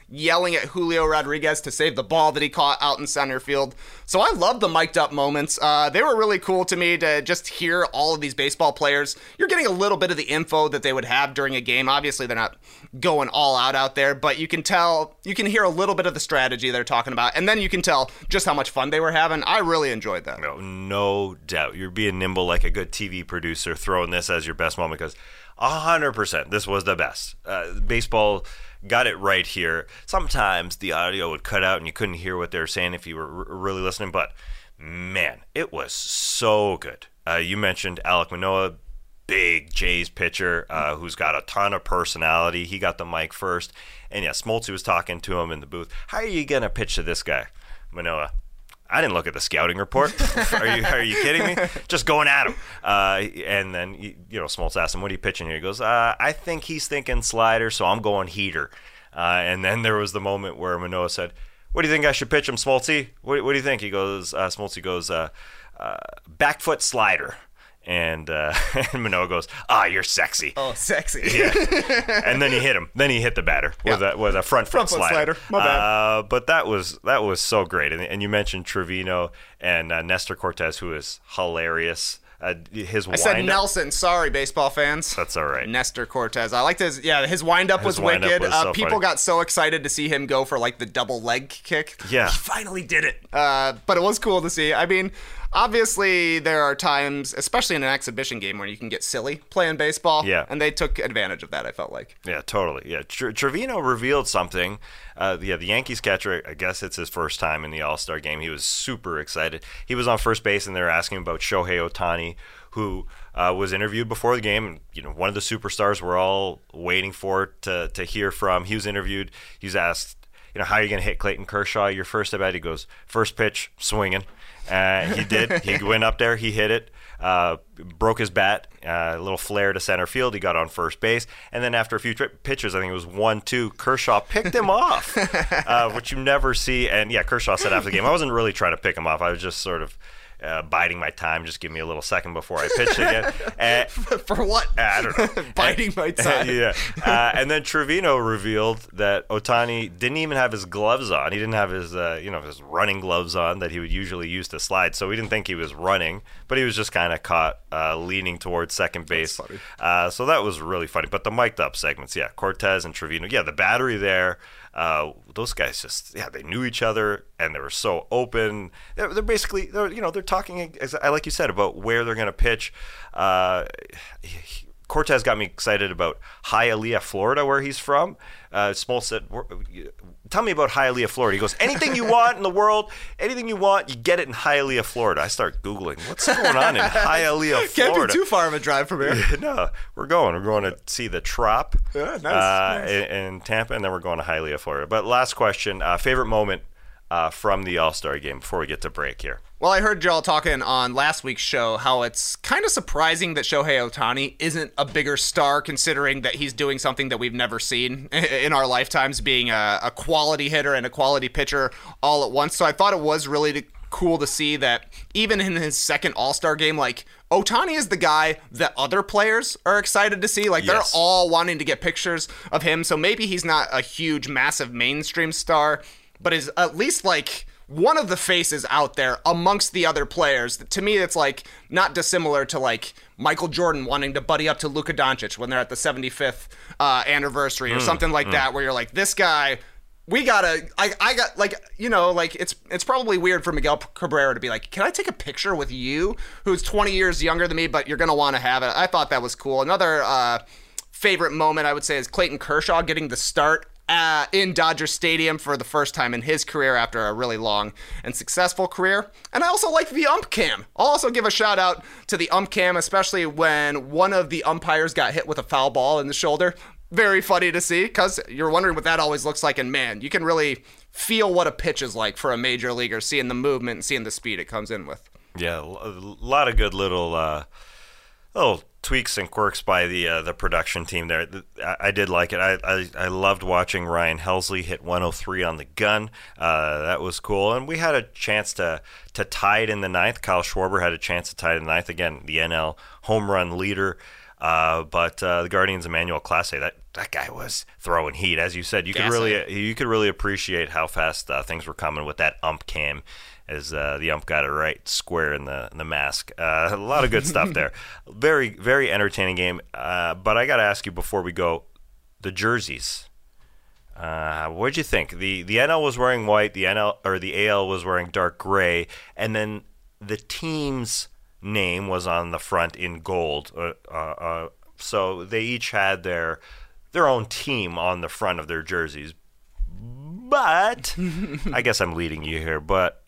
yelling at Julio Rodriguez to save the ball that he caught out in center field. So I love the mic'd up moments. Uh, they were really cool to me to just hear all of these baseball players. You're getting a little bit of the info that they would have during a game. Obviously, they're not going all out out there, but you can tell, you can hear a little bit of the strategy they're talking about, and then you can tell just how much fun they were having. I really enjoyed that. No, no doubt. You're being nimble like a good T V producer, throwing this as your best moment, because one hundred percent this was the best. Uh, baseball got it right here. Sometimes the audio would cut out and you couldn't hear what they were saying if you were r- really listening, but man, it was so good. Uh, you mentioned Alek Manoah, big Jays pitcher uh, who's got a ton of personality. He got the mic first. And yeah, Smoltz was talking to him in the booth. How are you going to pitch to this guy? Manoah, I didn't look at the scouting report. are you are you kidding me? Just going at him. Uh, and then, you, you know, Smoltz asked him, what are you pitching here? He goes, uh, I think he's thinking slider, so I'm going heater. Uh, and then there was the moment where Manoah said, what do you think I should pitch him, Smoltzy? What, what do you think? He goes, uh, Smoltzy goes, uh, uh, back foot slider. And, uh, and Manoah goes, ah, you're sexy. Oh, sexy. Yeah. And then he hit him. Then he hit the batter with yeah. a with a front foot front foot slider. slider. My bad. Uh, but that was that was so great. And, and you mentioned Trevino and uh, Nestor Cortez, who is hilarious. Uh, his I said wind-up- Nelson. Sorry, baseball fans. That's all right. Nestor Cortez. I liked his. Yeah, his windup was His wind-up wicked. was uh, so people funny. got so excited to see him go for like the double leg kick. Yeah. He finally did it. Uh, but it was cool to see. I mean, obviously there are times, especially in an exhibition game, where you can get silly playing baseball. Yeah. And they took advantage of that, I felt like. Yeah, totally. Yeah, Tre- Trevino revealed something. Uh, yeah, the Yankees catcher, I guess it's his first time in the All-Star game. He was super excited. He was on first base, and they were asking him about Shohei Ohtani, who uh, was interviewed before the game. And, you know, one of the superstars we're all waiting for to to hear from. He was interviewed. He was asked, you know, how are you going to hit Clayton Kershaw your first at bat? He goes, first pitch, swinging. Uh, he did. He went up there. He hit it. Uh, broke his bat. Uh, a little flare to center field. He got on first base. And then after a few tri- pitches, I think it was one, two, Kershaw picked him off, uh, which you never see. And, yeah, Kershaw said after the game, I wasn't really trying to pick him off. I was just sort of uh, biding my time. Just give me a little second before I pitched again. And, For what? I don't know. Biding my time. Yeah. Uh, and then Trevino revealed that Ohtani didn't even have his gloves on. He didn't have his, uh, you know, his running gloves on that he would usually use to slide. So we didn't think he was running, but he was just kind of caught uh, leaning towards second base. Uh, so that was really funny. But the mic'd up segments, yeah, Cortez and Trevino, yeah, the battery there. Uh, those guys just, yeah, they knew each other and they were so open. They're, they're basically, they're, you know, they're talking, as I like you said, about where they're going to pitch. Uh, he, Cortez got me excited about Hialeah, Florida, where he's from. Uh, Smoltz said, tell me about Hialeah, Florida. He goes, anything you want in the world, anything you want, you get it in Hialeah, Florida. I start Googling, what's going on in Hialeah, Florida? Can't be too far of a drive from here. No, we're going. We're going to see the Trop Yeah, nice, uh, nice. In, in Tampa, and then we're going to Hialeah, Florida. But last question, uh, favorite moment uh, from the All-Star game before we get to break here. Well, I heard y'all talking on last week's show how it's kind of surprising that Shohei Ohtani isn't a bigger star, considering that he's doing something that we've never seen in our lifetimes, being a, a quality hitter and a quality pitcher all at once. So I thought it was really to, cool to see that even in his second All-Star game, like, Ohtani is the guy that other players are excited to see. Like, Yes. they're all wanting to get pictures of him. So maybe he's not a huge, massive mainstream star, but is at least, like, one of the faces out there amongst the other players. To me, it's like not dissimilar to like Michael Jordan wanting to buddy up to Luka Doncic when they're at the seventy-fifth uh, anniversary or mm, something like mm. that, where you're like, this guy, we gotta, I, I got like, you know, like it's it's probably weird for Miguel Cabrera to be like, can I take a picture with you, who's twenty years younger than me, but you're gonna want to have it. I thought that was cool. Another uh, favorite moment I would say is Clayton Kershaw getting the start Uh, in Dodger Stadium for the first time in his career after a really long and successful career. And I also like the ump cam. I'll also give a shout out to the ump cam, especially when one of the umpires got hit with a foul ball in the shoulder. Very funny to see, because you're wondering what that always looks like. And man, you can really feel what a pitch is like for a major leaguer, seeing the movement and seeing the speed it comes in with. Yeah, a lot of good little uh, little tweaks and quirks by the uh, the production team there. I, I did like it. I, I I loved watching Ryan Helsley hit one oh three on the gun. Uh, that was cool. And we had a chance to to tie it in the ninth. Kyle Schwarber had a chance to tie it in the ninth. Again, the N L home run leader. Uh, but uh, the Guardians' Emmanuel Clase, that that guy was throwing heat, as you said. You could Gassing. really you could really appreciate how fast uh, things were coming with that ump cam, as uh, the ump got it right square in the in the mask. Uh, a lot of good stuff there. Very very entertaining game. Uh, but I got to ask you before we go, the jerseys. Uh, what'd you think? The the N L was wearing white, the N L or the A L was wearing dark gray, and then the team's name was on the front in gold. Uh, uh, uh, so they each had their their own team on the front of their jerseys. But I guess I'm leading you here. But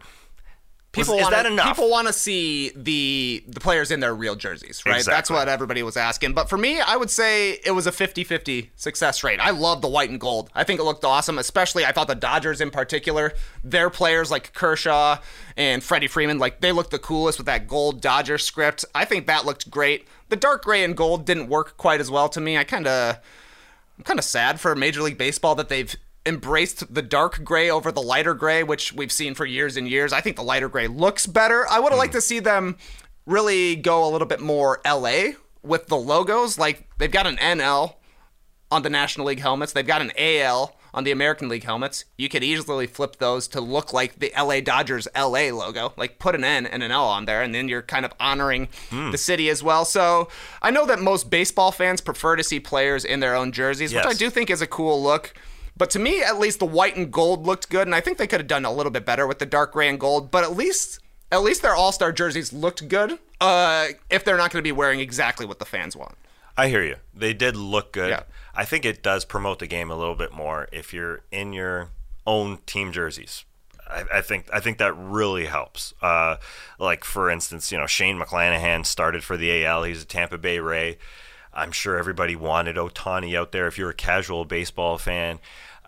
People is wanna, that enough? People want to see the the players in their real jerseys, right? Exactly. That's what everybody was asking. But for me, I would say it was a fifty-fifty success rate. I love the white and gold. I think it looked awesome, especially I thought the Dodgers in particular, their players like Kershaw and Freddie Freeman, like they looked the coolest with that gold Dodger script. I think that looked great. The dark gray and gold didn't work quite as well to me. I kind of, I'm kind of sad for Major League Baseball that they've embraced the dark gray over the lighter gray, which we've seen for years and years. I think the lighter gray looks better. I would have mm. liked to see them really go a little bit more L A with the logos. Like they've got an N L on the National League helmets. They've got an A L on the American League helmets. You could easily flip those to look like the L A Dodgers L A logo. Like put an N and an L on there, and then you're kind of honoring mm. the city as well. So I know that most baseball fans prefer to see players in their own jerseys, yes. which I do think is a cool look. But to me, at least the white and gold looked good, and I think they could have done a little bit better with the dark gray and gold. But at least, at least their all-star jerseys looked good. Uh, if they're not going to be wearing exactly what the fans want. I hear you. They did look good. Yeah. I think it does promote the game a little bit more if you're in your own team jerseys. I, I think I think that really helps. Uh, like for instance, you know, Shane McClanahan started for the A L. He's a Tampa Bay Ray. I'm sure everybody wanted Ohtani out there if you're a casual baseball fan.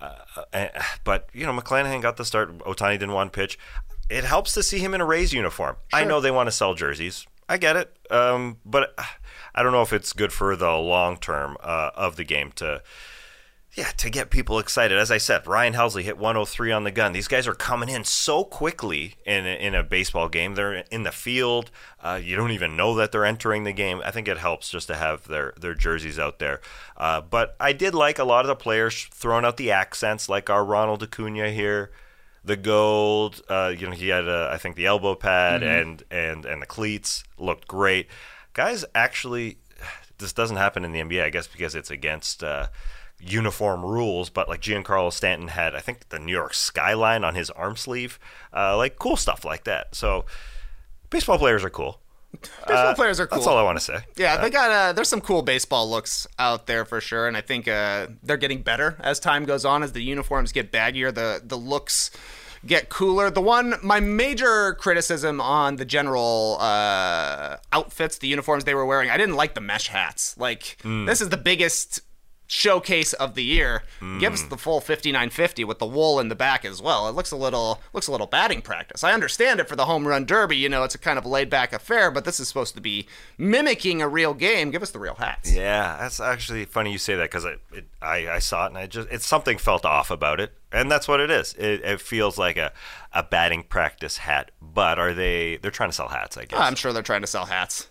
Uh, but, you know, McClanahan got the start. Ohtani didn't want to pitch. It helps to see him in a Rays uniform. Sure. I know they want to sell jerseys. I get it. Um, but I don't know if it's good for the long term uh, of the game to, yeah, to get people excited. As I said, Ryan Helsley hit one oh three on the gun. These guys are coming in so quickly in a, in a baseball game. They're in the field. Uh, you don't even know that they're entering the game. I think it helps just to have their, their jerseys out there. Uh, but I did like a lot of the players throwing out the accents, like our Ronald Acuna here. The gold, uh, you know, he had, uh, I think, the elbow pad mm-hmm. and, and, and the cleats looked great. Guys, actually, this doesn't happen in the N B A, I guess, because it's against uh, uniform rules, but like Giancarlo Stanton had, I think, the New York skyline on his arm sleeve, uh, like cool stuff like that. So baseball players are cool. Baseball uh, players are cool. That's all I want to say. Yeah, uh, they got uh, there's some cool baseball looks out there for sure, and I think uh, they're getting better as time goes on, as the uniforms get baggier, the the looks get cooler. The one, my major criticism on the general uh, outfits, the uniforms they were wearing, I didn't like the mesh hats. Like mm. this is the biggest showcase of the year. Mm. Give us the full fifty-nine fifty with the wool in the back as well. It looks a little looks a little batting practice. I understand it for the home run derby, you know, it's a kind of laid back affair, but this is supposed to be mimicking a real game. Give us the real hats. Yeah, that's actually funny you say that, because it, it, I, I saw it and I just it's something felt off about it, and that's what it is. It, it feels like a, a batting practice hat, but are they? They're trying to sell hats, I guess. I'm sure they're trying to sell hats.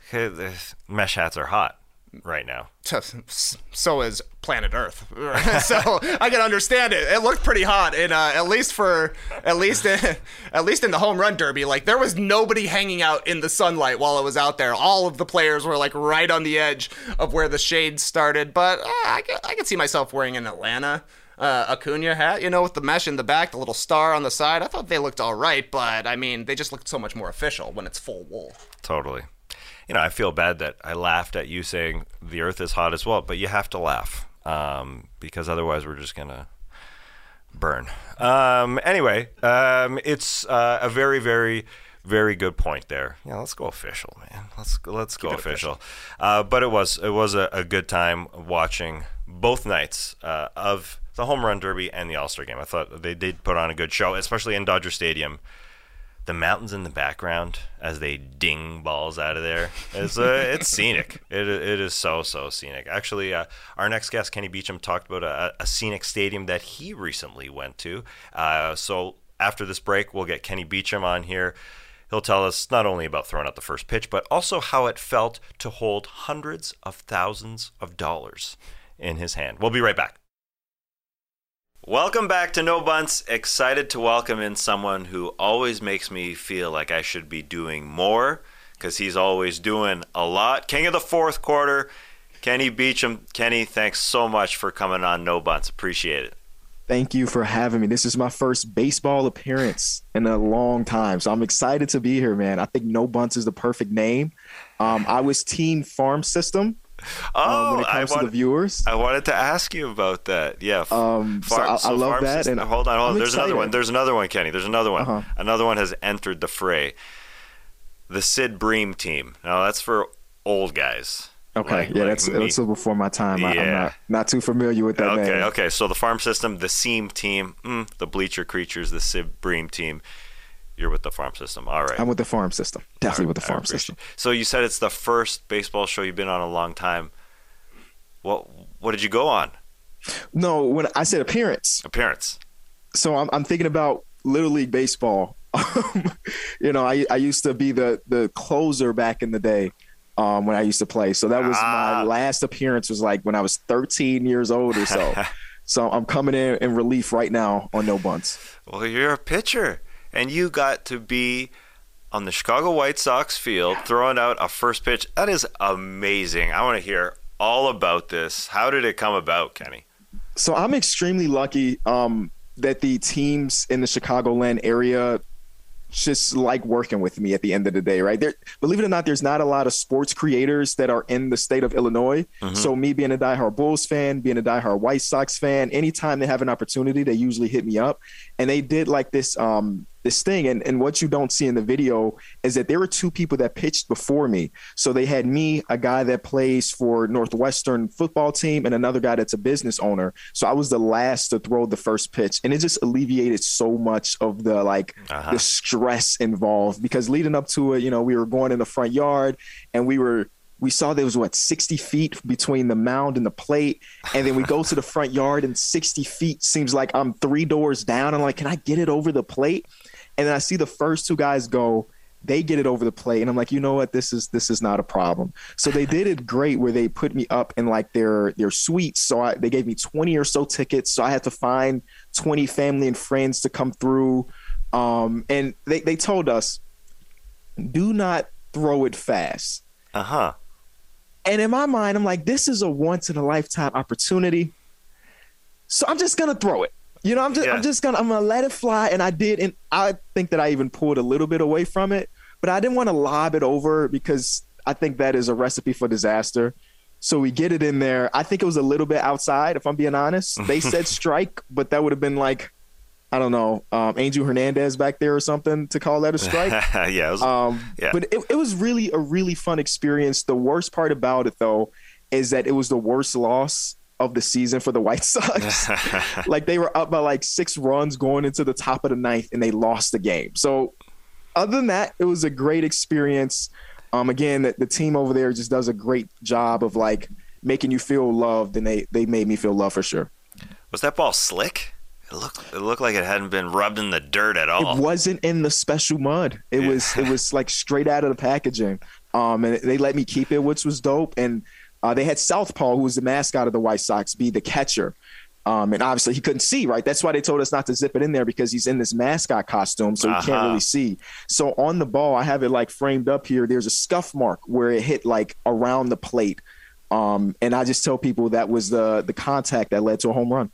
Mesh hats are hot right now. So is planet Earth. So I can understand it. It looked pretty hot, and uh, at least for at least in, at least in the home run derby, like there was nobody hanging out in the sunlight while it was out there. All of the players were like right on the edge of where the shade started. But uh, I could, I could see myself wearing an Atlanta uh, Acuna hat, you know, with the mesh in the back, the little star on the side. I thought they looked all right, but I mean, they just looked so much more official when it's full wool. Totally. You know, I feel bad that I laughed at you saying the Earth is hot as well, but you have to laugh um, because otherwise we're just going to burn. Um, anyway, um, it's uh, a very, very, very good point there. Yeah, let's go official, man. Let's let's go official. official. Uh, but it was it was a, a good time watching both nights uh, of the Home Run Derby and the All-Star Game. I thought they did put on a good show, especially in Dodger Stadium. The mountains in the background as they ding balls out of there. It's, uh, it's scenic. It, it is so, so scenic. Actually, uh, our next guest, Kenny Beecham, talked about a, a scenic stadium that he recently went to. Uh, so after this break, we'll get Kenny Beecham on here. He'll tell us not only about throwing out the first pitch, but also how it felt to hold hundreds of thousands of dollars in his hand. We'll be right back. Welcome back to No Bunts. Excited to welcome in someone who always makes me feel like I should be doing more, because he's always doing a lot. King of the fourth quarter, Kenny Beecham. Kenny, thanks so much for coming on No Bunts. Appreciate it. Thank you for having me. This is my first baseball appearance in a long time, so I'm excited to be here, man. I think No Bunts is the perfect name. Um, I was team farm system. Oh, um, when it comes I wanted, to the viewers. I wanted to ask you about that. Yeah. Um, farm, so I, I love farm that. System. And hold on, hold on. I'm There's excited. another one. There's another one, Kenny. There's another one. Uh-huh. Another one has entered the fray. The Sid Bream team. Now that's for old guys. Okay, like, yeah, like that's me. that's before my time. I, Yeah. I'm not, not too familiar with that Okay, name. okay. So the farm system, the Seam team, mm, the Bleacher Creatures, the Sid Bream team. You're with the farm system. All right. I'm with the farm system. Definitely with the I farm appreciate system. it. So you said it's the first baseball show you've been on in a long time. What what did you go on? No, when I said appearance, Appearance. so I'm I'm thinking about Little League baseball. you know, I I used to be the the closer back in the day. Um, when I used to play. So that was Ah. my last appearance was like when I was thirteen years old or so. So I'm coming in in relief right now on No Bunts. Well, you're a pitcher, and you got to be on the Chicago White Sox field throwing out a first pitch. That is amazing. I want to hear all about this. How did it come about, Kenny? So I'm extremely lucky um, that the teams in the Chicagoland area just like working with me at the end of the day, right? There, believe it or not, there's not a lot of sports creators that are in the state of Illinois. Mm-hmm. So me being a diehard Bulls fan, being a diehard White Sox fan, anytime they have an opportunity, they usually hit me up. And they did like this um, this thing. And, and what you don't see in the video is that there were two people that pitched before me. So they had me, a guy that plays for Northwestern football team, and another guy that's a business owner. So I was the last to throw the first pitch. And it just alleviated so much of the like Uh-huh. the stress involved, because leading up to it, you know, we were going in the front yard and we were we saw there was what sixty feet between the mound and the plate, and then we go to the front yard and sixty feet seems like I'm three doors down. I'm like, can I get it over the plate? And then I see the first two guys go, they get it over the plate, and I'm like, you know what, this is this is not a problem. So they did it great where they put me up in like their their suites. So I, they gave me twenty or so tickets. So I had to find twenty family and friends to come through. Um, and they, they told us, do not throw it fast. Uh-huh. And in my mind, I'm like, this is a once in a lifetime opportunity. So I'm just going to throw it. You know, I'm just, Yeah. I'm just going to, I'm going to let it fly. And I did. And I think that I even pulled a little bit away from it, but I didn't want to lob it over because I think that is a recipe for disaster. So we get it in there. I think it was a little bit outside, if I'm being honest. They said strike, but that would have been like, I don't know, um, Angel Hernandez back there or something to call that a strike. yeah. It was, Um, yeah. But it, it was really a really fun experience. The worst part about it, though, is that it was the worst loss of the season for the White Sox. Like they were up by like six runs going into the top of the ninth, and they lost the game. So other than that, it was a great experience. Um, again, the, the team over there just does a great job of like making you feel loved, and they they made me feel loved for sure. Was that ball slick? It looked, it looked like it hadn't been rubbed in the dirt at all. It wasn't in the special mud. It Yeah. was it was like straight out of the packaging. Um, and they let me keep it, which was dope. And uh, they had Southpaw, who was the mascot of the White Sox, be the catcher. Um, and obviously he couldn't see, right? That's why they told us not to zip it in there, because he's in this mascot costume, so he Uh-huh. can't really see. So on the ball, I have it like framed up here. There's a scuff mark where it hit like around the plate. Um, and I just tell people that was the the contact that led to a home run.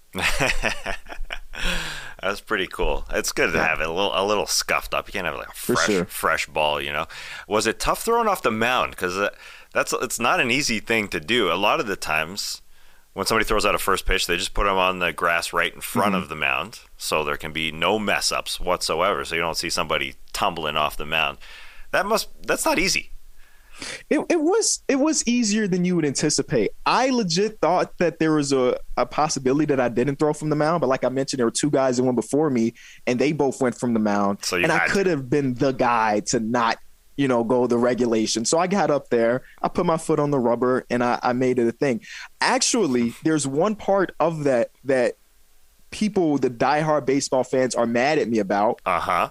That's pretty cool. It's good to have it a little a little scuffed up. You can't have like a For fresh sure. fresh ball, you know. Was it tough throwing off the mound? Because that's it's not an easy thing to do. A lot of the times, when somebody throws out a first pitch, they just put them on the grass right in front Mm-hmm. of the mound, so there can be no mess ups whatsoever. So you don't see somebody tumbling off the mound. That must that's not easy. It, it was it was easier than you would anticipate. I legit thought that there was a, a possibility that I didn't throw from the mound, but like I mentioned, there were two guys that went before me, and they both went from the mound. So you and I had to. could have been the guy to not, you know, go the regulation. So I got up there, I put my foot on the rubber, and I, I made it a thing. Actually, there's one part of that that people, the diehard baseball fans, are mad at me about. Uh huh.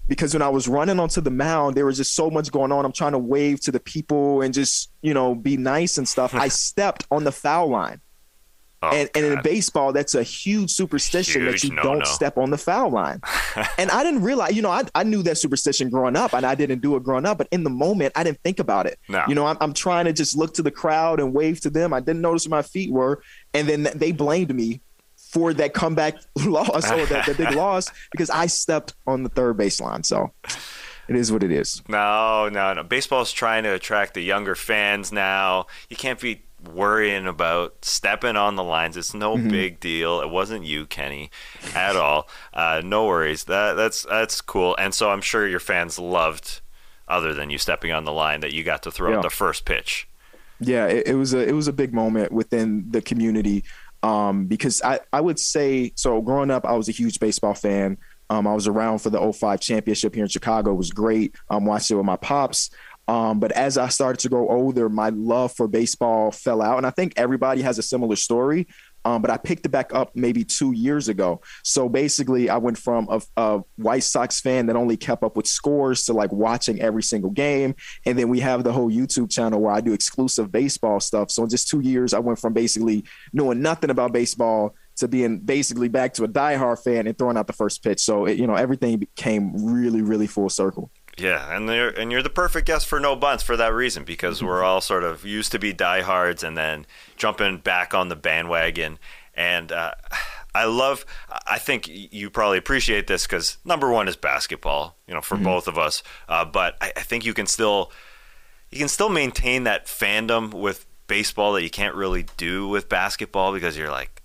because when I was running onto the mound, there was just so much going on. I'm trying to wave to the people and just, you know, be nice and stuff. I stepped on the foul line. Oh, and, and in baseball, that's a huge superstition huge that you no, don't no. step on the foul line. And I didn't realize, you know, I, I knew that superstition growing up, and I didn't do it growing up. But in the moment, I didn't think about it. No. You know, I'm, I'm trying to just look to the crowd and wave to them. I didn't notice where my feet were. And then they blamed me for that comeback loss or that, that big loss because I stepped on the third baseline. So it is what it is. No, no, no. Baseball's trying to attract the younger fans now. You can't be worrying about stepping on the lines. It's no mm-hmm. big deal. It wasn't you, Kenny, at all. Uh, no worries. That that's that's cool. And so I'm sure your fans loved, other than you stepping on the line, that you got to throw yeah. out the first pitch. Yeah, it, it was a it was a big moment within the community um, because I, I would say so. Growing up, I was a huge baseball fan. Um, I was around for the oh five championship here in Chicago. It was great. Um, watched it with my pops. Um, but as I started to grow older, my love for baseball fell out. And I think everybody has a similar story. Um, but I picked it back up maybe two years ago. So basically, I went from a, a White Sox fan that only kept up with scores to like watching every single game. And then we have the whole YouTube channel where I do exclusive baseball stuff. So in just two years, I went from basically knowing nothing about baseball to being basically back to a diehard fan and throwing out the first pitch. So, it, you know, everything became really, really full circle. Yeah, and they're, and you're the perfect guest for No Bunts for that reason, because we're all sort of used to be diehards and then jumping back on the bandwagon. And uh, I love, I think you probably appreciate this because number one is basketball, you know, for mm-hmm. both of us. Uh, but I, I think you can still, you can still maintain that fandom with baseball that you can't really do with basketball because you're like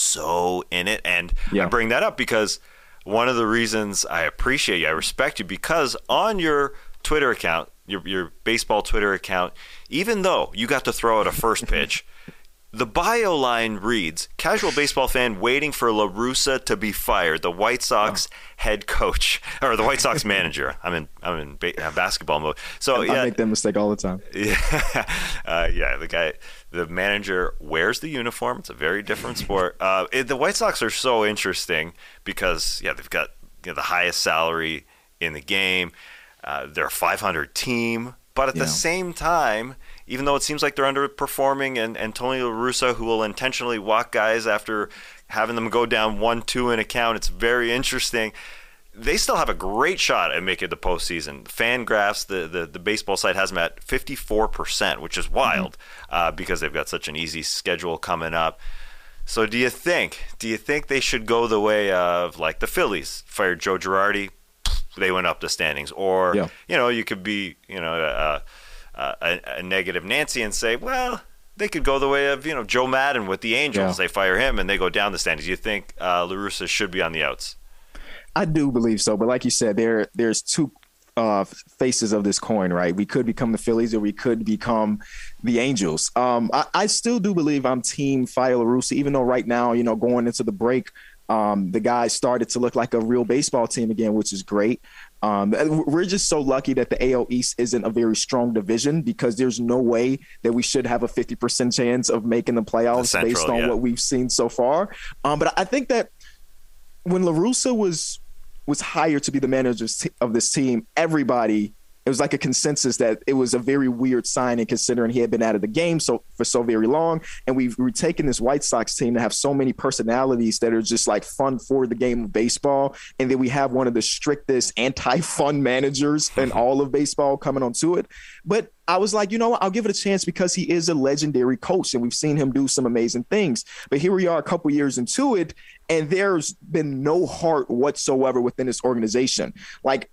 so in it. And yeah. I bring that up because one of the reasons I appreciate you, I respect you, because on your Twitter account, your your baseball Twitter account, even though you got to throw out a first pitch, the bio line reads, casual baseball fan waiting for La Russa to be fired, the White Sox oh. head coach, or the White Sox manager. I'm in I'm in ba- uh, basketball mode. So I yeah, make that mistake all the time. Yeah, uh, yeah, the guy, the manager wears the uniform. It's a very different sport. Uh, it, the White Sox are so interesting because, yeah, they've got you know, the highest salary in the game. Uh, they're a five hundred team. But at yeah. the same time, even though it seems like they're underperforming, and, and Tony La Russa, who will intentionally walk guys after having them go down one two in a count, it's very interesting. They still have a great shot at making the postseason. Fangraphs, the, the, the baseball site, has them at fifty-four percent, which is wild mm-hmm. uh, because they've got such an easy schedule coming up. So do you think, do you think they should go the way of, like, the Phillies fired Joe Girardi? They went up the standings. Or, yeah. you know, you could be, you know, uh, uh, a, a negative Nancy and say, well, they could go the way of, you know, Joe Madden with the Angels. Yeah. They fire him and they go down the standings. You think uh, La Russa should be on the outs? I do believe so. But like you said, there there's two uh, faces of this coin, right? We could become the Phillies or we could become the Angels. Um, I, I still do believe I'm team fire La Russa, even though right now, you know, going into the break, Um, the guys started to look like a real baseball team again, which is great. Um, we're just so lucky that the A L East isn't a very strong division because there's no way that we should have a fifty percent chance of making the playoffs the Central, based on yeah. what we've seen so far. Um, but I think that when La Russa was was hired to be the manager of this team, everybody – it was like a consensus that it was a very weird signing considering he had been out of the game so for so very long. And we've we're taking this White Sox team to have so many personalities that are just like fun for the game of baseball. And then we have one of the strictest anti-fun managers in all of baseball coming onto it. But I was like, you know what, I'll give it a chance because he is a legendary coach and we've seen him do some amazing things. But here we are a couple years into it, and there's been no heart whatsoever within this organization. Like,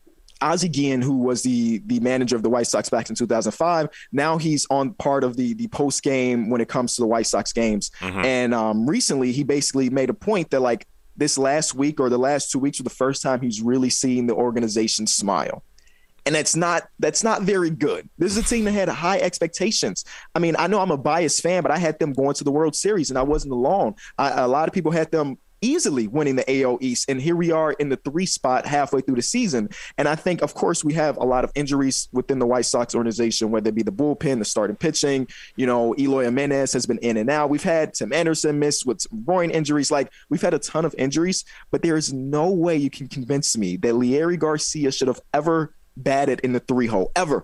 Ozzie Guillen, who was the the manager of the White Sox back in two thousand five, now he's on part of the the post game when it comes to the White Sox games. Mm-hmm. And um, recently, he basically made a point that like this last week or the last two weeks were the first time he's really seen the organization smile. And that's not that's not very good. This is a team that had high expectations. I mean, I know I'm a biased fan, but I had them going to the World Series, and I wasn't alone. I, a lot of people had them easily winning the A L East. And here we are in the three spot halfway through the season. And I think, of course, we have a lot of injuries within the White Sox organization, whether it be the bullpen, the starting pitching. You know, Eloy Jimenez has been in and out. We've had Tim Anderson miss with some groin injuries. Like, we've had a ton of injuries, but there is no way you can convince me that Leury Garcia should have ever batted in the three hole, ever.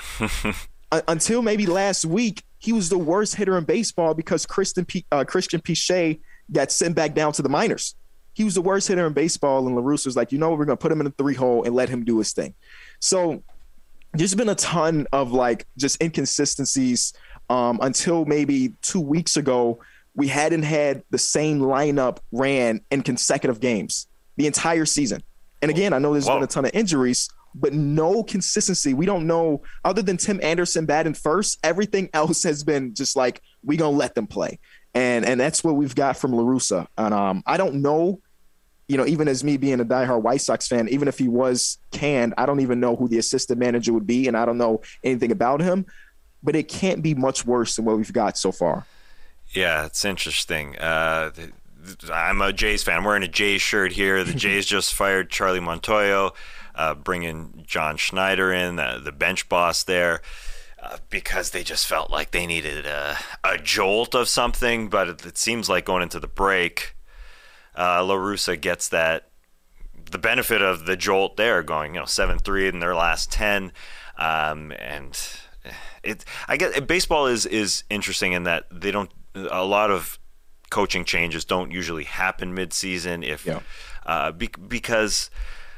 Until maybe last week, he was the worst hitter in baseball because Christian P- uh, Christian Pichet got sent back down to the minors. He was the worst hitter in baseball, and La Russa was like, you know, we're going to put him in a three hole and let him do his thing. So there's been a ton of like just inconsistencies um, until maybe two weeks ago. We hadn't had the same lineup ran in consecutive games the entire season. And again, I know there's Whoa. been a ton of injuries, but no consistency. We don't know, other than Tim Anderson batting first, everything else has been just like, we going to let them play. And and that's what we've got from La Russa. And um, I don't know, you know, even as me being a diehard White Sox fan, even if he was canned, I don't even know who the assistant manager would be, and I don't know anything about him. But it can't be much worse than what we've got so far. Yeah, it's interesting. Uh, I'm a Jays fan. I'm wearing a Jays shirt here. The Jays just fired Charlie Montoyo, uh, bringing John Schneider in, the, the bench boss there. Uh, because they just felt like they needed a, a jolt of something, but it, it seems like going into the break, uh, La Russa gets that the benefit of the jolt there, going you know seven three in their last ten, um, and it I guess baseball is is interesting in that they don't a lot of coaching changes don't usually happen mid-season if yeah. uh, be, because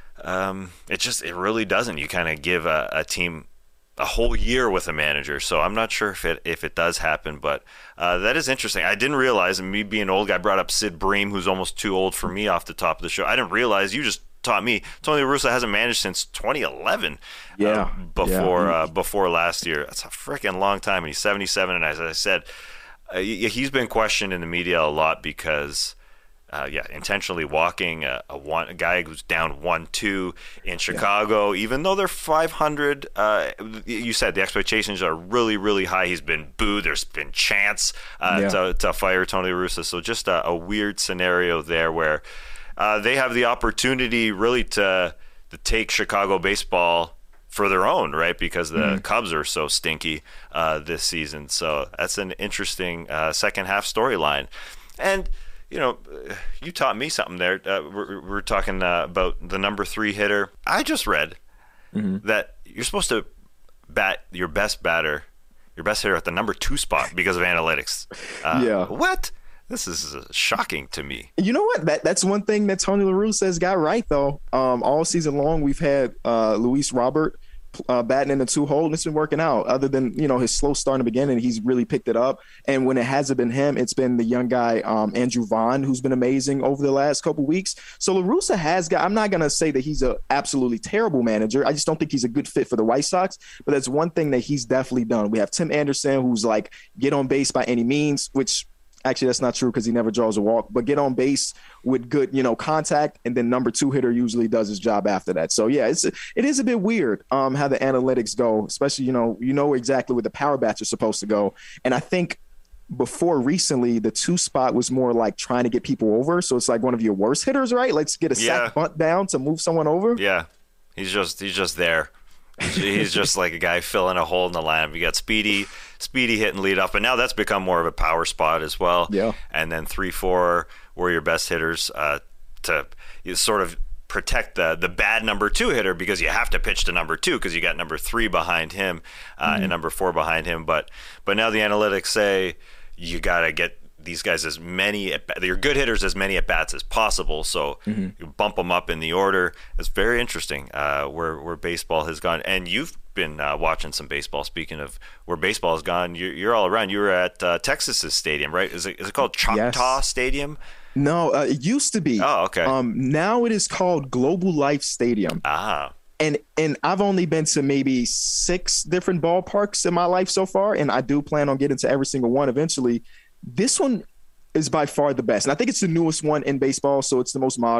um, it just it really doesn't. You kind of give a, a team a whole year with a manager, so I'm not sure if it if it does happen, but uh, that is interesting. I didn't realize, and me being an old guy brought up Sid Bream, who's almost too old for me off the top of the show. I didn't realize, you just taught me, Tony La Russa hasn't managed since twenty eleven. Yeah, uh, before yeah. Uh, before last year. That's a freaking long time, and he's seventy-seven. And as I said, uh, he's been questioned in the media a lot because. Uh, yeah, intentionally walking a, a one a guy who's down one two in Chicago, yeah. even though they're five hundred. Uh, you said the expectations are really, really high. He's been booed. There's been chants uh, yeah. to, to fire Tony La Russa. So just a, a weird scenario there where uh, they have the opportunity really to to take Chicago baseball for their own, right? Because the mm-hmm. Cubs are so stinky uh, this season. So that's an interesting uh, second half storyline. And you know, you taught me something there. Uh, we're, we're talking uh, about the number three hitter. I just read mm-hmm. that you're supposed to bat your best batter, your best hitter at the number two spot because of analytics. Uh, yeah. What? This is uh, shocking to me. You know what? That That's one thing that Tony La Russa has got right, though. Um, all season long, we've had uh, Luis Robert Uh, batting in the two hole, and it's been working out. Other than you know his slow start in the beginning, he's really picked it up. And when it hasn't been him, it's been the young guy um, Andrew Vaughn, who's been amazing over the last couple weeks. So La Russa has got. I'm not gonna say that he's a absolutely terrible manager. I just don't think he's a good fit for the White Sox. But that's one thing that he's definitely done. We have Tim Anderson, who's like get on base by any means, which. Actually, that's not true because he never draws a walk, but get on base with good, you know, contact. And then number two hitter usually does his job after that. So, yeah, it's it is a bit weird um, how the analytics go, especially, you know, you know exactly where the power bats are supposed to go. And I think before recently, the two spot was more like trying to get people over. So it's like one of your worst hitters, right? Let's get a yeah. sack bunt down to move someone over. Yeah, he's just he's just there. He's just like a guy filling a hole in the lineup. You got Speedy, Speedy hitting lead off, but now that's become more of a power spot as well. Yeah. And then three, four were your best hitters uh, to you sort of protect the the bad number two hitter because you have to pitch to number two because you got number three behind him uh, mm-hmm. and number four behind him. But but now the analytics say you got to get these guys as many at, they're good hitters as many at bats as possible, so mm-hmm. you bump them up in the order. It's very interesting uh, where where baseball has gone, and you've been uh, watching some baseball. Speaking of where baseball has gone, you're, you're all around. You were at uh, Texas's stadium, right? Is it is it called Choctaw yes. Stadium? No, uh, it used to be. Oh, okay. Um, now it is called Global Life Stadium. Ah. And and I've only been to maybe six different ballparks in my life so far, and I do plan on getting to every single one eventually. This one is by far the best. And I think it's the newest one in baseball, so it's the most modern.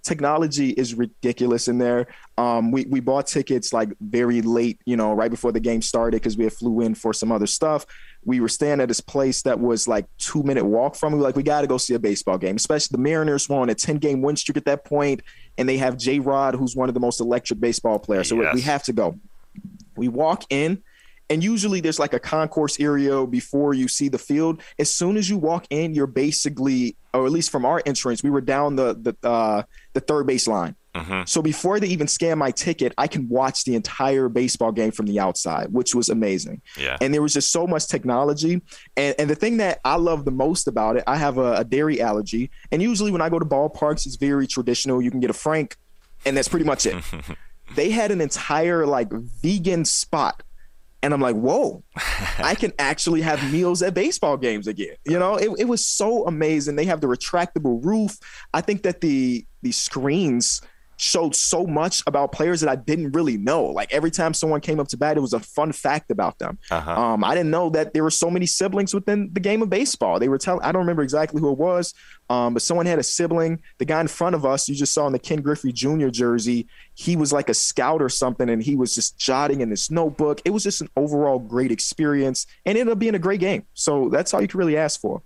technology is ridiculous in there. Um, we, we bought tickets like very late, you know, right before the game started because we had flew in for some other stuff. We were staying at this place that was like two minute walk from me. Like, we got to go see a baseball game, especially the Mariners were on a ten game win streak at that point, and they have J-Rod, who's one of the most electric baseball players. So yes. we, we have to go. We walk in, and usually there's like a concourse area before you see the field. As soon as you walk in, you're basically, or at least from our entrance, we were down the the uh, the third base line. Mm-hmm. So before they even scan my ticket, I can watch the entire baseball game from the outside, which was amazing. Yeah. And there was just so much technology. And, and the thing that I love the most about it, I have a, a dairy allergy. And usually when I go to ballparks, it's very traditional. You can get a Frank, and that's pretty much it. They had an entire like vegan spot. And I'm like, whoa, I can actually have meals at baseball games again. You know, it, it was so amazing. They have the retractable roof. I think that the the screens showed so much about players that I didn't really know. Like, every time someone came up to bat, it was a fun fact about them. Uh-huh. Um, I didn't know that there were so many siblings within the game of baseball. They were telling, I don't remember exactly who it was, um, but someone had a sibling. The guy in front of us, you just saw in the Ken Griffey Junior jersey, he was like a scout or something, and he was just jotting in his notebook. It was just an overall great experience, and it ended up being a great game. So that's all you can really ask for.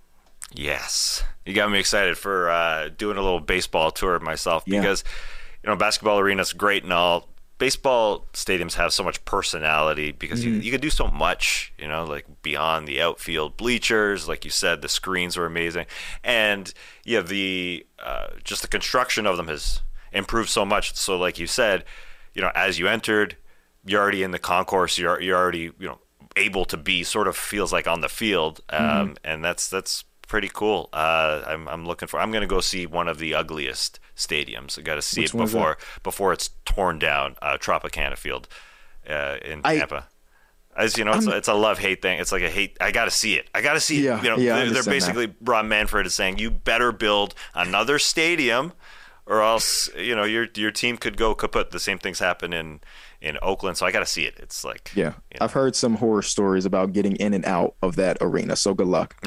Yes. You got me excited for uh, doing a little baseball tour myself Yeah. because – you know, basketball arena's great and all. Baseball stadiums have so much personality because mm-hmm. you, you can do so much, you know, like beyond the outfield bleachers. Like you said, the screens are amazing. And, yeah, the uh, just the construction of them has improved so much. So like you said, you know, as you entered, you're already in the concourse. You're, you're already, you know, able to be sort of feels like on the field. Um, mm-hmm. And that's that's pretty cool. Uh, I'm, I'm looking for – I'm going to go see one of the ugliest stadiums. I got to see Which it before before it's torn down. Uh, Tropicana Field uh, in I, Tampa. As you know, it's, it's a love hate thing. It's like a hate. I got to see it. I got to see yeah, it. You know, yeah, they're, they're basically that. Rob Manfred is saying you better build another stadium, or else you know your your team could go kaput. The same things happen in. in Oakland, so I got to see it. It's like yeah, you know. I've heard some horror stories about getting in and out of that arena. So good luck.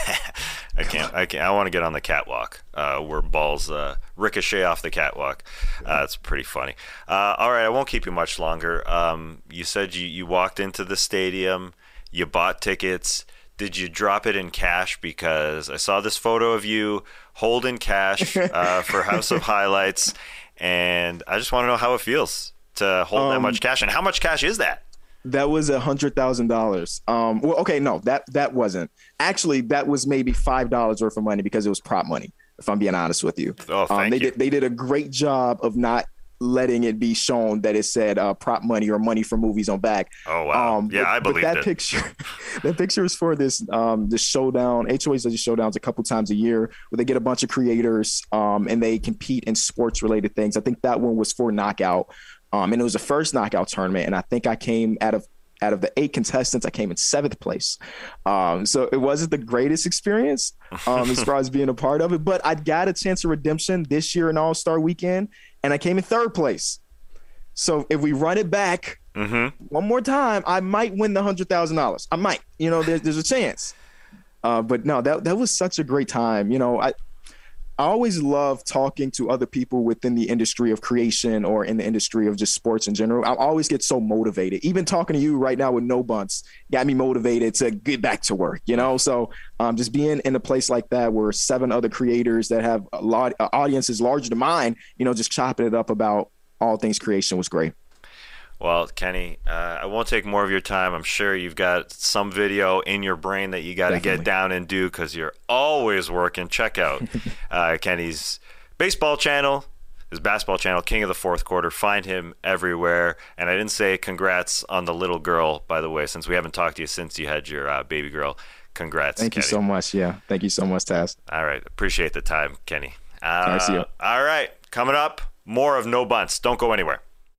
I can't. I can't. I want to get on the catwalk uh, where balls uh, ricochet off the catwalk. Uh, it's pretty funny. Uh, all right, I won't keep you much longer. Um, you said you, you walked into the stadium, you bought tickets. Did you drop it in cash? Because I saw this photo of you holding cash uh, for House of Highlights, and I just want to know how it feels to hold um, that much cash, and how much cash is that? That was a hundred thousand dollars. Um, well, okay, no, that that wasn't. Actually, that was maybe five dollars worth of money because it was prop money. If I'm being honest with you, oh, thank um, they you. did they did a great job of not letting it be shown that it said uh, prop money or money for movies on back. Oh wow! Um, yeah, but, I believe that it. picture. That picture is for this um, this showdown. H O H does these showdowns a couple times a year where they get a bunch of creators um, and they compete in sports related things. I think that one was for Knockout. Um, and it was the first knockout tournament, and I think I came out of out of the eight contestants, I came in seventh place. Um, so it wasn't the greatest experience um, as far as being a part of it, but I got a chance of redemption this year in All-Star Weekend, and I came in third place. So if we run it back mm-hmm. one more time, I might win the hundred thousand dollars. I might, you know, there's there's a chance. Uh, but no, that that was such a great time. You know, I. I always love talking to other people within the industry of creation or in the industry of just sports in general. I always get so motivated. Even talking to you right now with No Bunts got me motivated to get back to work, you know? So um, just being in a place like that where seven other creators that have a lot uh, audiences larger than mine, you know, just chopping it up about all things creation was great. Well, Kenny, uh, I won't take more of your time. I'm sure you've got some video in your brain that you got to get down and do because you're always working. Check out uh, Kenny's baseball channel, his basketball channel, King of the Fourth Quarter. Find him everywhere. And I didn't say congrats on the little girl, by the way, since we haven't talked to you since you had your uh, baby girl. Congrats, Thank Kenny. you so much. Yeah. Thank you so much, Taz. All right. Appreciate the time, Kenny. Uh, all right, see you. All right. Coming up, more of No Bunts. Don't go anywhere.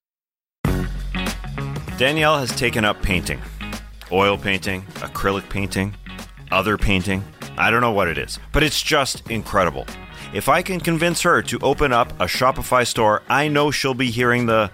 Danielle has taken up painting. Oil painting, acrylic painting, other painting. I don't know what it is, but it's just incredible. If I can convince her to open up a Shopify store, I know she'll be hearing the...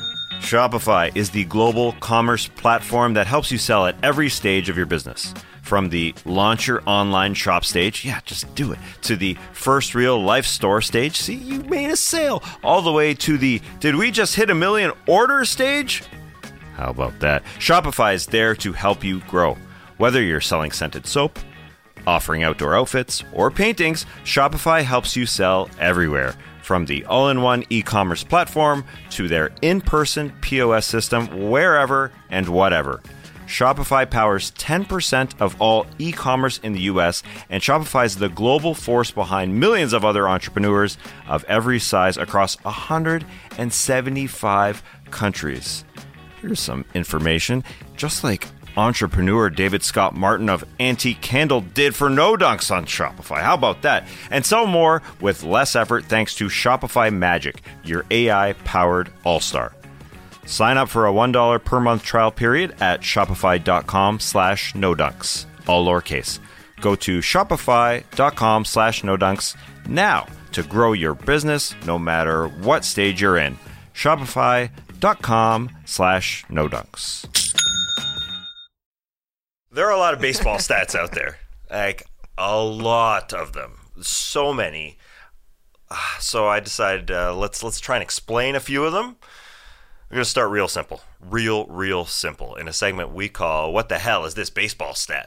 Shopify is the global commerce platform that helps you sell at every stage of your business. From the launch your online shop stage, yeah, just do it, to the first real life store stage, see, you made a sale, all the way to the did we just hit a million orders stage? How about that? Shopify is there to help you grow. Whether you're selling scented soap, offering outdoor outfits, or paintings, Shopify helps you sell everywhere. From the all-in-one e-commerce platform to their in-person P O S system, wherever and whatever. Shopify powers ten percent of all e-commerce in the U S, and Shopify is the global force behind millions of other entrepreneurs of every size across one hundred seventy-five countries. Here's some information. Just like entrepreneur David Scott Martin of Antique Candle did for No Dunks on Shopify. How about that? And so more with less effort thanks to Shopify Magic, your A I-powered all-star. Sign up for a one dollar per month trial period at shopify.com slash no dunks, all lowercase. Go to shopify.com slash no dunks now to grow your business no matter what stage you're in. Shopify.com slash no dunks. There are a lot of baseball stats out there, like a lot of them, so many. So I decided uh, let's let's try and explain a few of them. We're going to start real simple, real, real simple, in a segment we call "What the hell is this baseball stat?"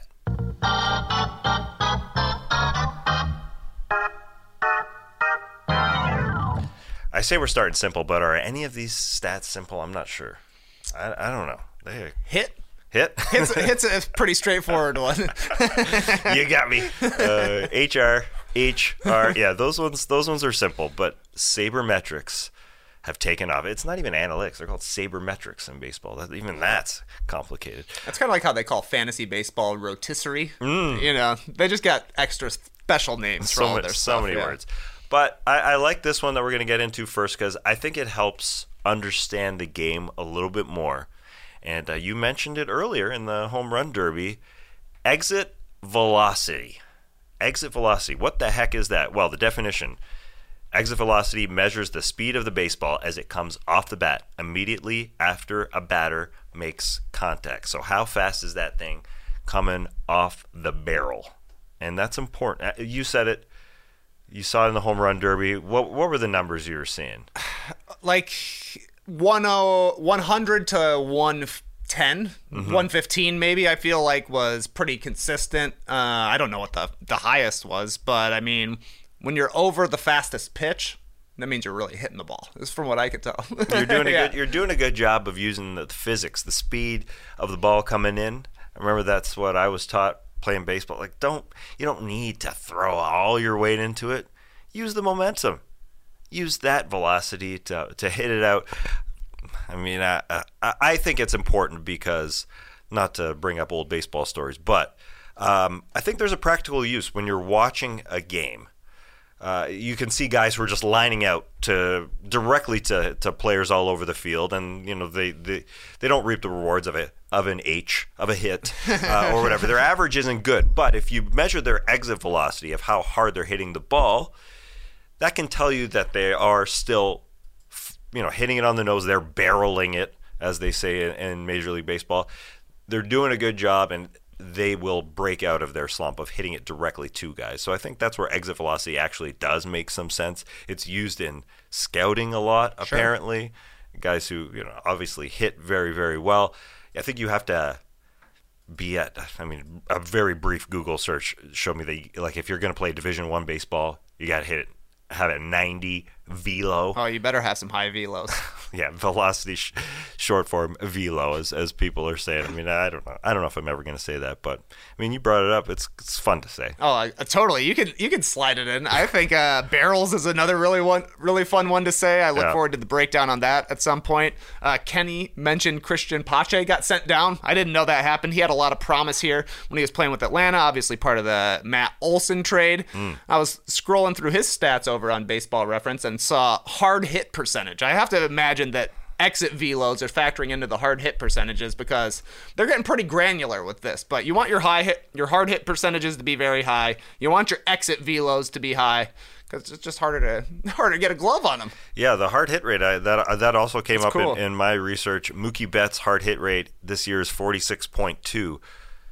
I say we're starting simple, but are any of these stats simple? I'm not sure. I, I don't know. They Hit. Hit? It's, it's a pretty straightforward one. You got me. Uh, H R, H R. Yeah, those ones those ones are simple, but sabermetrics have taken off. It's not even analytics. They're called sabermetrics in baseball. That, even that's complicated. That's kind of like how they call fantasy baseball rotisserie. Mm. You know, they just got extra special names for So, all much, their so stuff. many yeah. words. But I, I like this one that we're going to get into first because I think it helps understand the game a little bit more. And uh, you mentioned it earlier in the home run derby, exit velocity. Exit velocity. What the heck is that? Well, the definition. Exit velocity measures the speed of the baseball as it comes off the bat immediately after a batter makes contact. So how fast is that thing coming off the barrel? And that's important. You said it. You saw it in the home run derby. What what were the numbers you were seeing? Like one hundred to one ten, Mm-hmm. one fifteen maybe, I feel like was pretty consistent. Uh, I don't know what the, the highest was, but I mean, when you're over the fastest pitch, that means you're really hitting the ball. This is from what I could tell. You're doing a Yeah. good. You're doing a good job of using the physics, the speed of the ball coming in. I remember that's what I was taught playing baseball. Like, don't you don't need to throw all your weight into it. Use the momentum. Use that velocity to to hit it out. I mean, I I, I think it's important because, not to bring up old baseball stories, but um, I think there's a practical use when you're watching a game. Uh, you can see guys who are just lining out to directly to, to players all over the field, and you know they, they, they don't reap the rewards of a of an H of a hit uh, or whatever. Their average isn't good, but if you measure their exit velocity of how hard they're hitting the ball, that can tell you that they are still, you know, hitting it on the nose. They're barreling it, as they say in, in Major League Baseball. They're doing a good job, and they will break out of their slump of hitting it directly to guys. So I think that's where exit velocity actually does make some sense. It's used in scouting a lot, Sure. apparently. Guys who, you know, obviously hit very, very well. I think you have to be at, I mean, a very brief Google search showed me that, you, like, if you're going to play Division One baseball, you got to hit it, have a ninety velo. Oh, you better have some high velos. Yeah, velocity, sh- short form velo, as as people are saying. I mean, I don't know. I don't know if I'm ever going to say that, but I mean, you brought it up. It's it's fun to say. Oh, uh, totally. You can you can slide it in. I think uh, barrels is another really one really fun one to say. I look Yeah. forward to the breakdown on that at some point. Uh, Kenny mentioned Christian Pache got sent down. I didn't know that happened. He had a lot of promise here when he was playing with Atlanta. Obviously, part of the Matt Olson trade. I was scrolling through his stats over on Baseball Reference and saw hard hit percentage. I have to imagine that exit velos are factoring into the hard hit percentages because they're getting pretty granular with this. But you want your high hit, your hard hit percentages to be very high. You want your exit velos to be high because it's just harder to harder to get a glove on them. Yeah, the hard hit rate, I, that that also came That's up cool. in, in my research. Mookie Betts' hard hit rate this year is forty-six point two.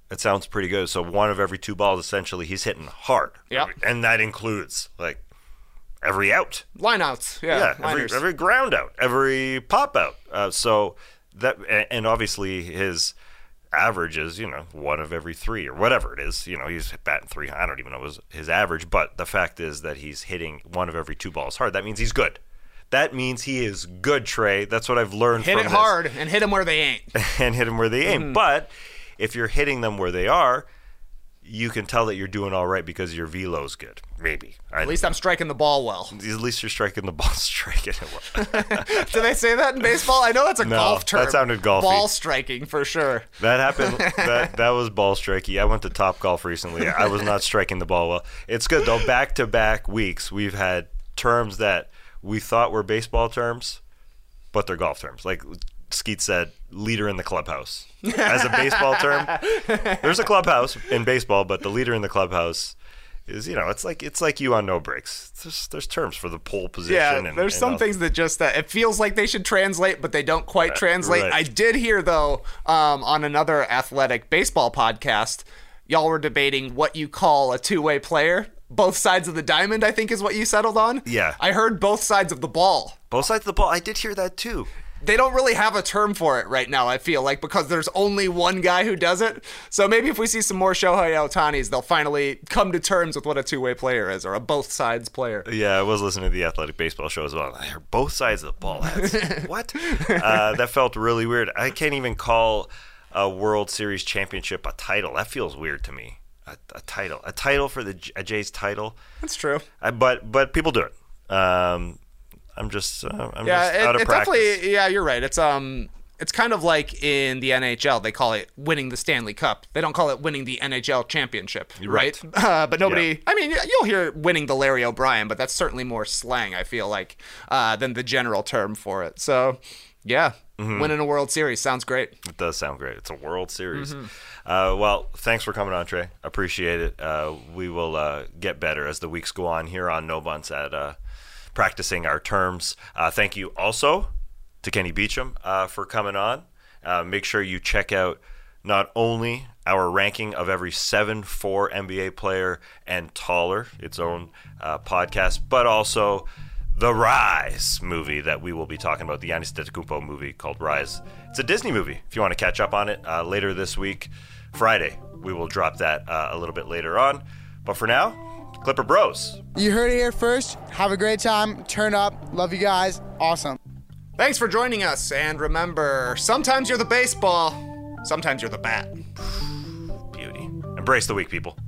It sounds pretty good. So one of every two balls, essentially, he's hitting hard. Yep. And that includes, like, every out. Lineouts. Yeah. Yeah, every, liners. every ground out, every pop out. Uh, so that, and obviously his average is, you know, one of every three or whatever it is. You know, he's batting three. I don't even know his, his average, but the fact is that he's hitting one of every two balls hard. That means he's good. That means he is good, Trey. That's what I've learned Hit from it this. hard and hit them where they ain't. And hit them where they aim. Mm-hmm. But if you're hitting them where they are, you can tell that you're doing all right because your velo's good. Maybe. At least I'm striking the ball well. At least you're striking the ball, striking it well. Do they say that in baseball? I know that's a No, golf term. that sounded golfy. Ball striking for sure. That happened. That that was ball striky. I went to Top Golf recently. I was not striking the ball well. It's good though. Back to back weeks, we've had terms that we thought were baseball terms, but they're golf terms. Like Skeet said, leader in the clubhouse. As a baseball term, there's a clubhouse in baseball, but the leader in the clubhouse is, you know, it's like it's like you on no breaks. There's, there's terms for the pole position. Yeah, and, there's and some all. things that just uh, it feels like they should translate, but they don't quite translate. right. I did hear though um, on another athletic baseball podcast, y'all were debating what you call a two-way player. Both sides of the diamond, I think, is what you settled on. Yeah. I heard both sides of the ball. Both sides of the ball. I did hear that too. They don't really have a term for it right now, I feel like, because there's only one guy who does it. So maybe if we see some more Shohei Ohtanis, they'll finally come to terms with what a two-way player is, or a both sides player. Yeah, I was listening to the Athletic Baseball show as well. I heard both sides of the ball. That's, what? Uh, that felt really weird. I can't even call a World Series championship a title. That feels weird to me. A, a title, a title for the J- a Jays title. That's true. I, but but people do it. Um, I'm just uh, I'm Yeah, just it, out of it practice. definitely. Yeah, you're right. It's um, it's kind of like in the N H L. They call it winning the Stanley Cup. They don't call it winning the N H L championship, right? Right. Uh, but nobody. Yeah. I mean, you'll hear winning the Larry O'Brien, but that's certainly more slang. I feel like uh, than the general term for it. So, yeah, Mm-hmm. winning a World Series sounds great. It does sound great. It's a World Series. Mm-hmm. Uh, well, thanks for coming on, Trey. Appreciate it. Uh, we will uh, get better as the weeks go on here on No Bunts at uh, practicing our terms. Uh, thank you also to Kenny Beecham uh, for coming on. Uh, make sure you check out not only our ranking of every seven foot four N B A player and taller, its own uh, podcast, but also the Rise movie that we will be talking about, the Giannis Antetokounmpo movie called Rise. It's a Disney movie. If you want to catch up on it uh, later this week, Friday, we will drop that uh, a little bit later on. But for now, Clipper Bros. You heard it here first. Have a great time. Turn up. Love you guys. Awesome. Thanks for joining us, and remember, sometimes you're the baseball, sometimes you're the bat. Beauty. Embrace the week, people.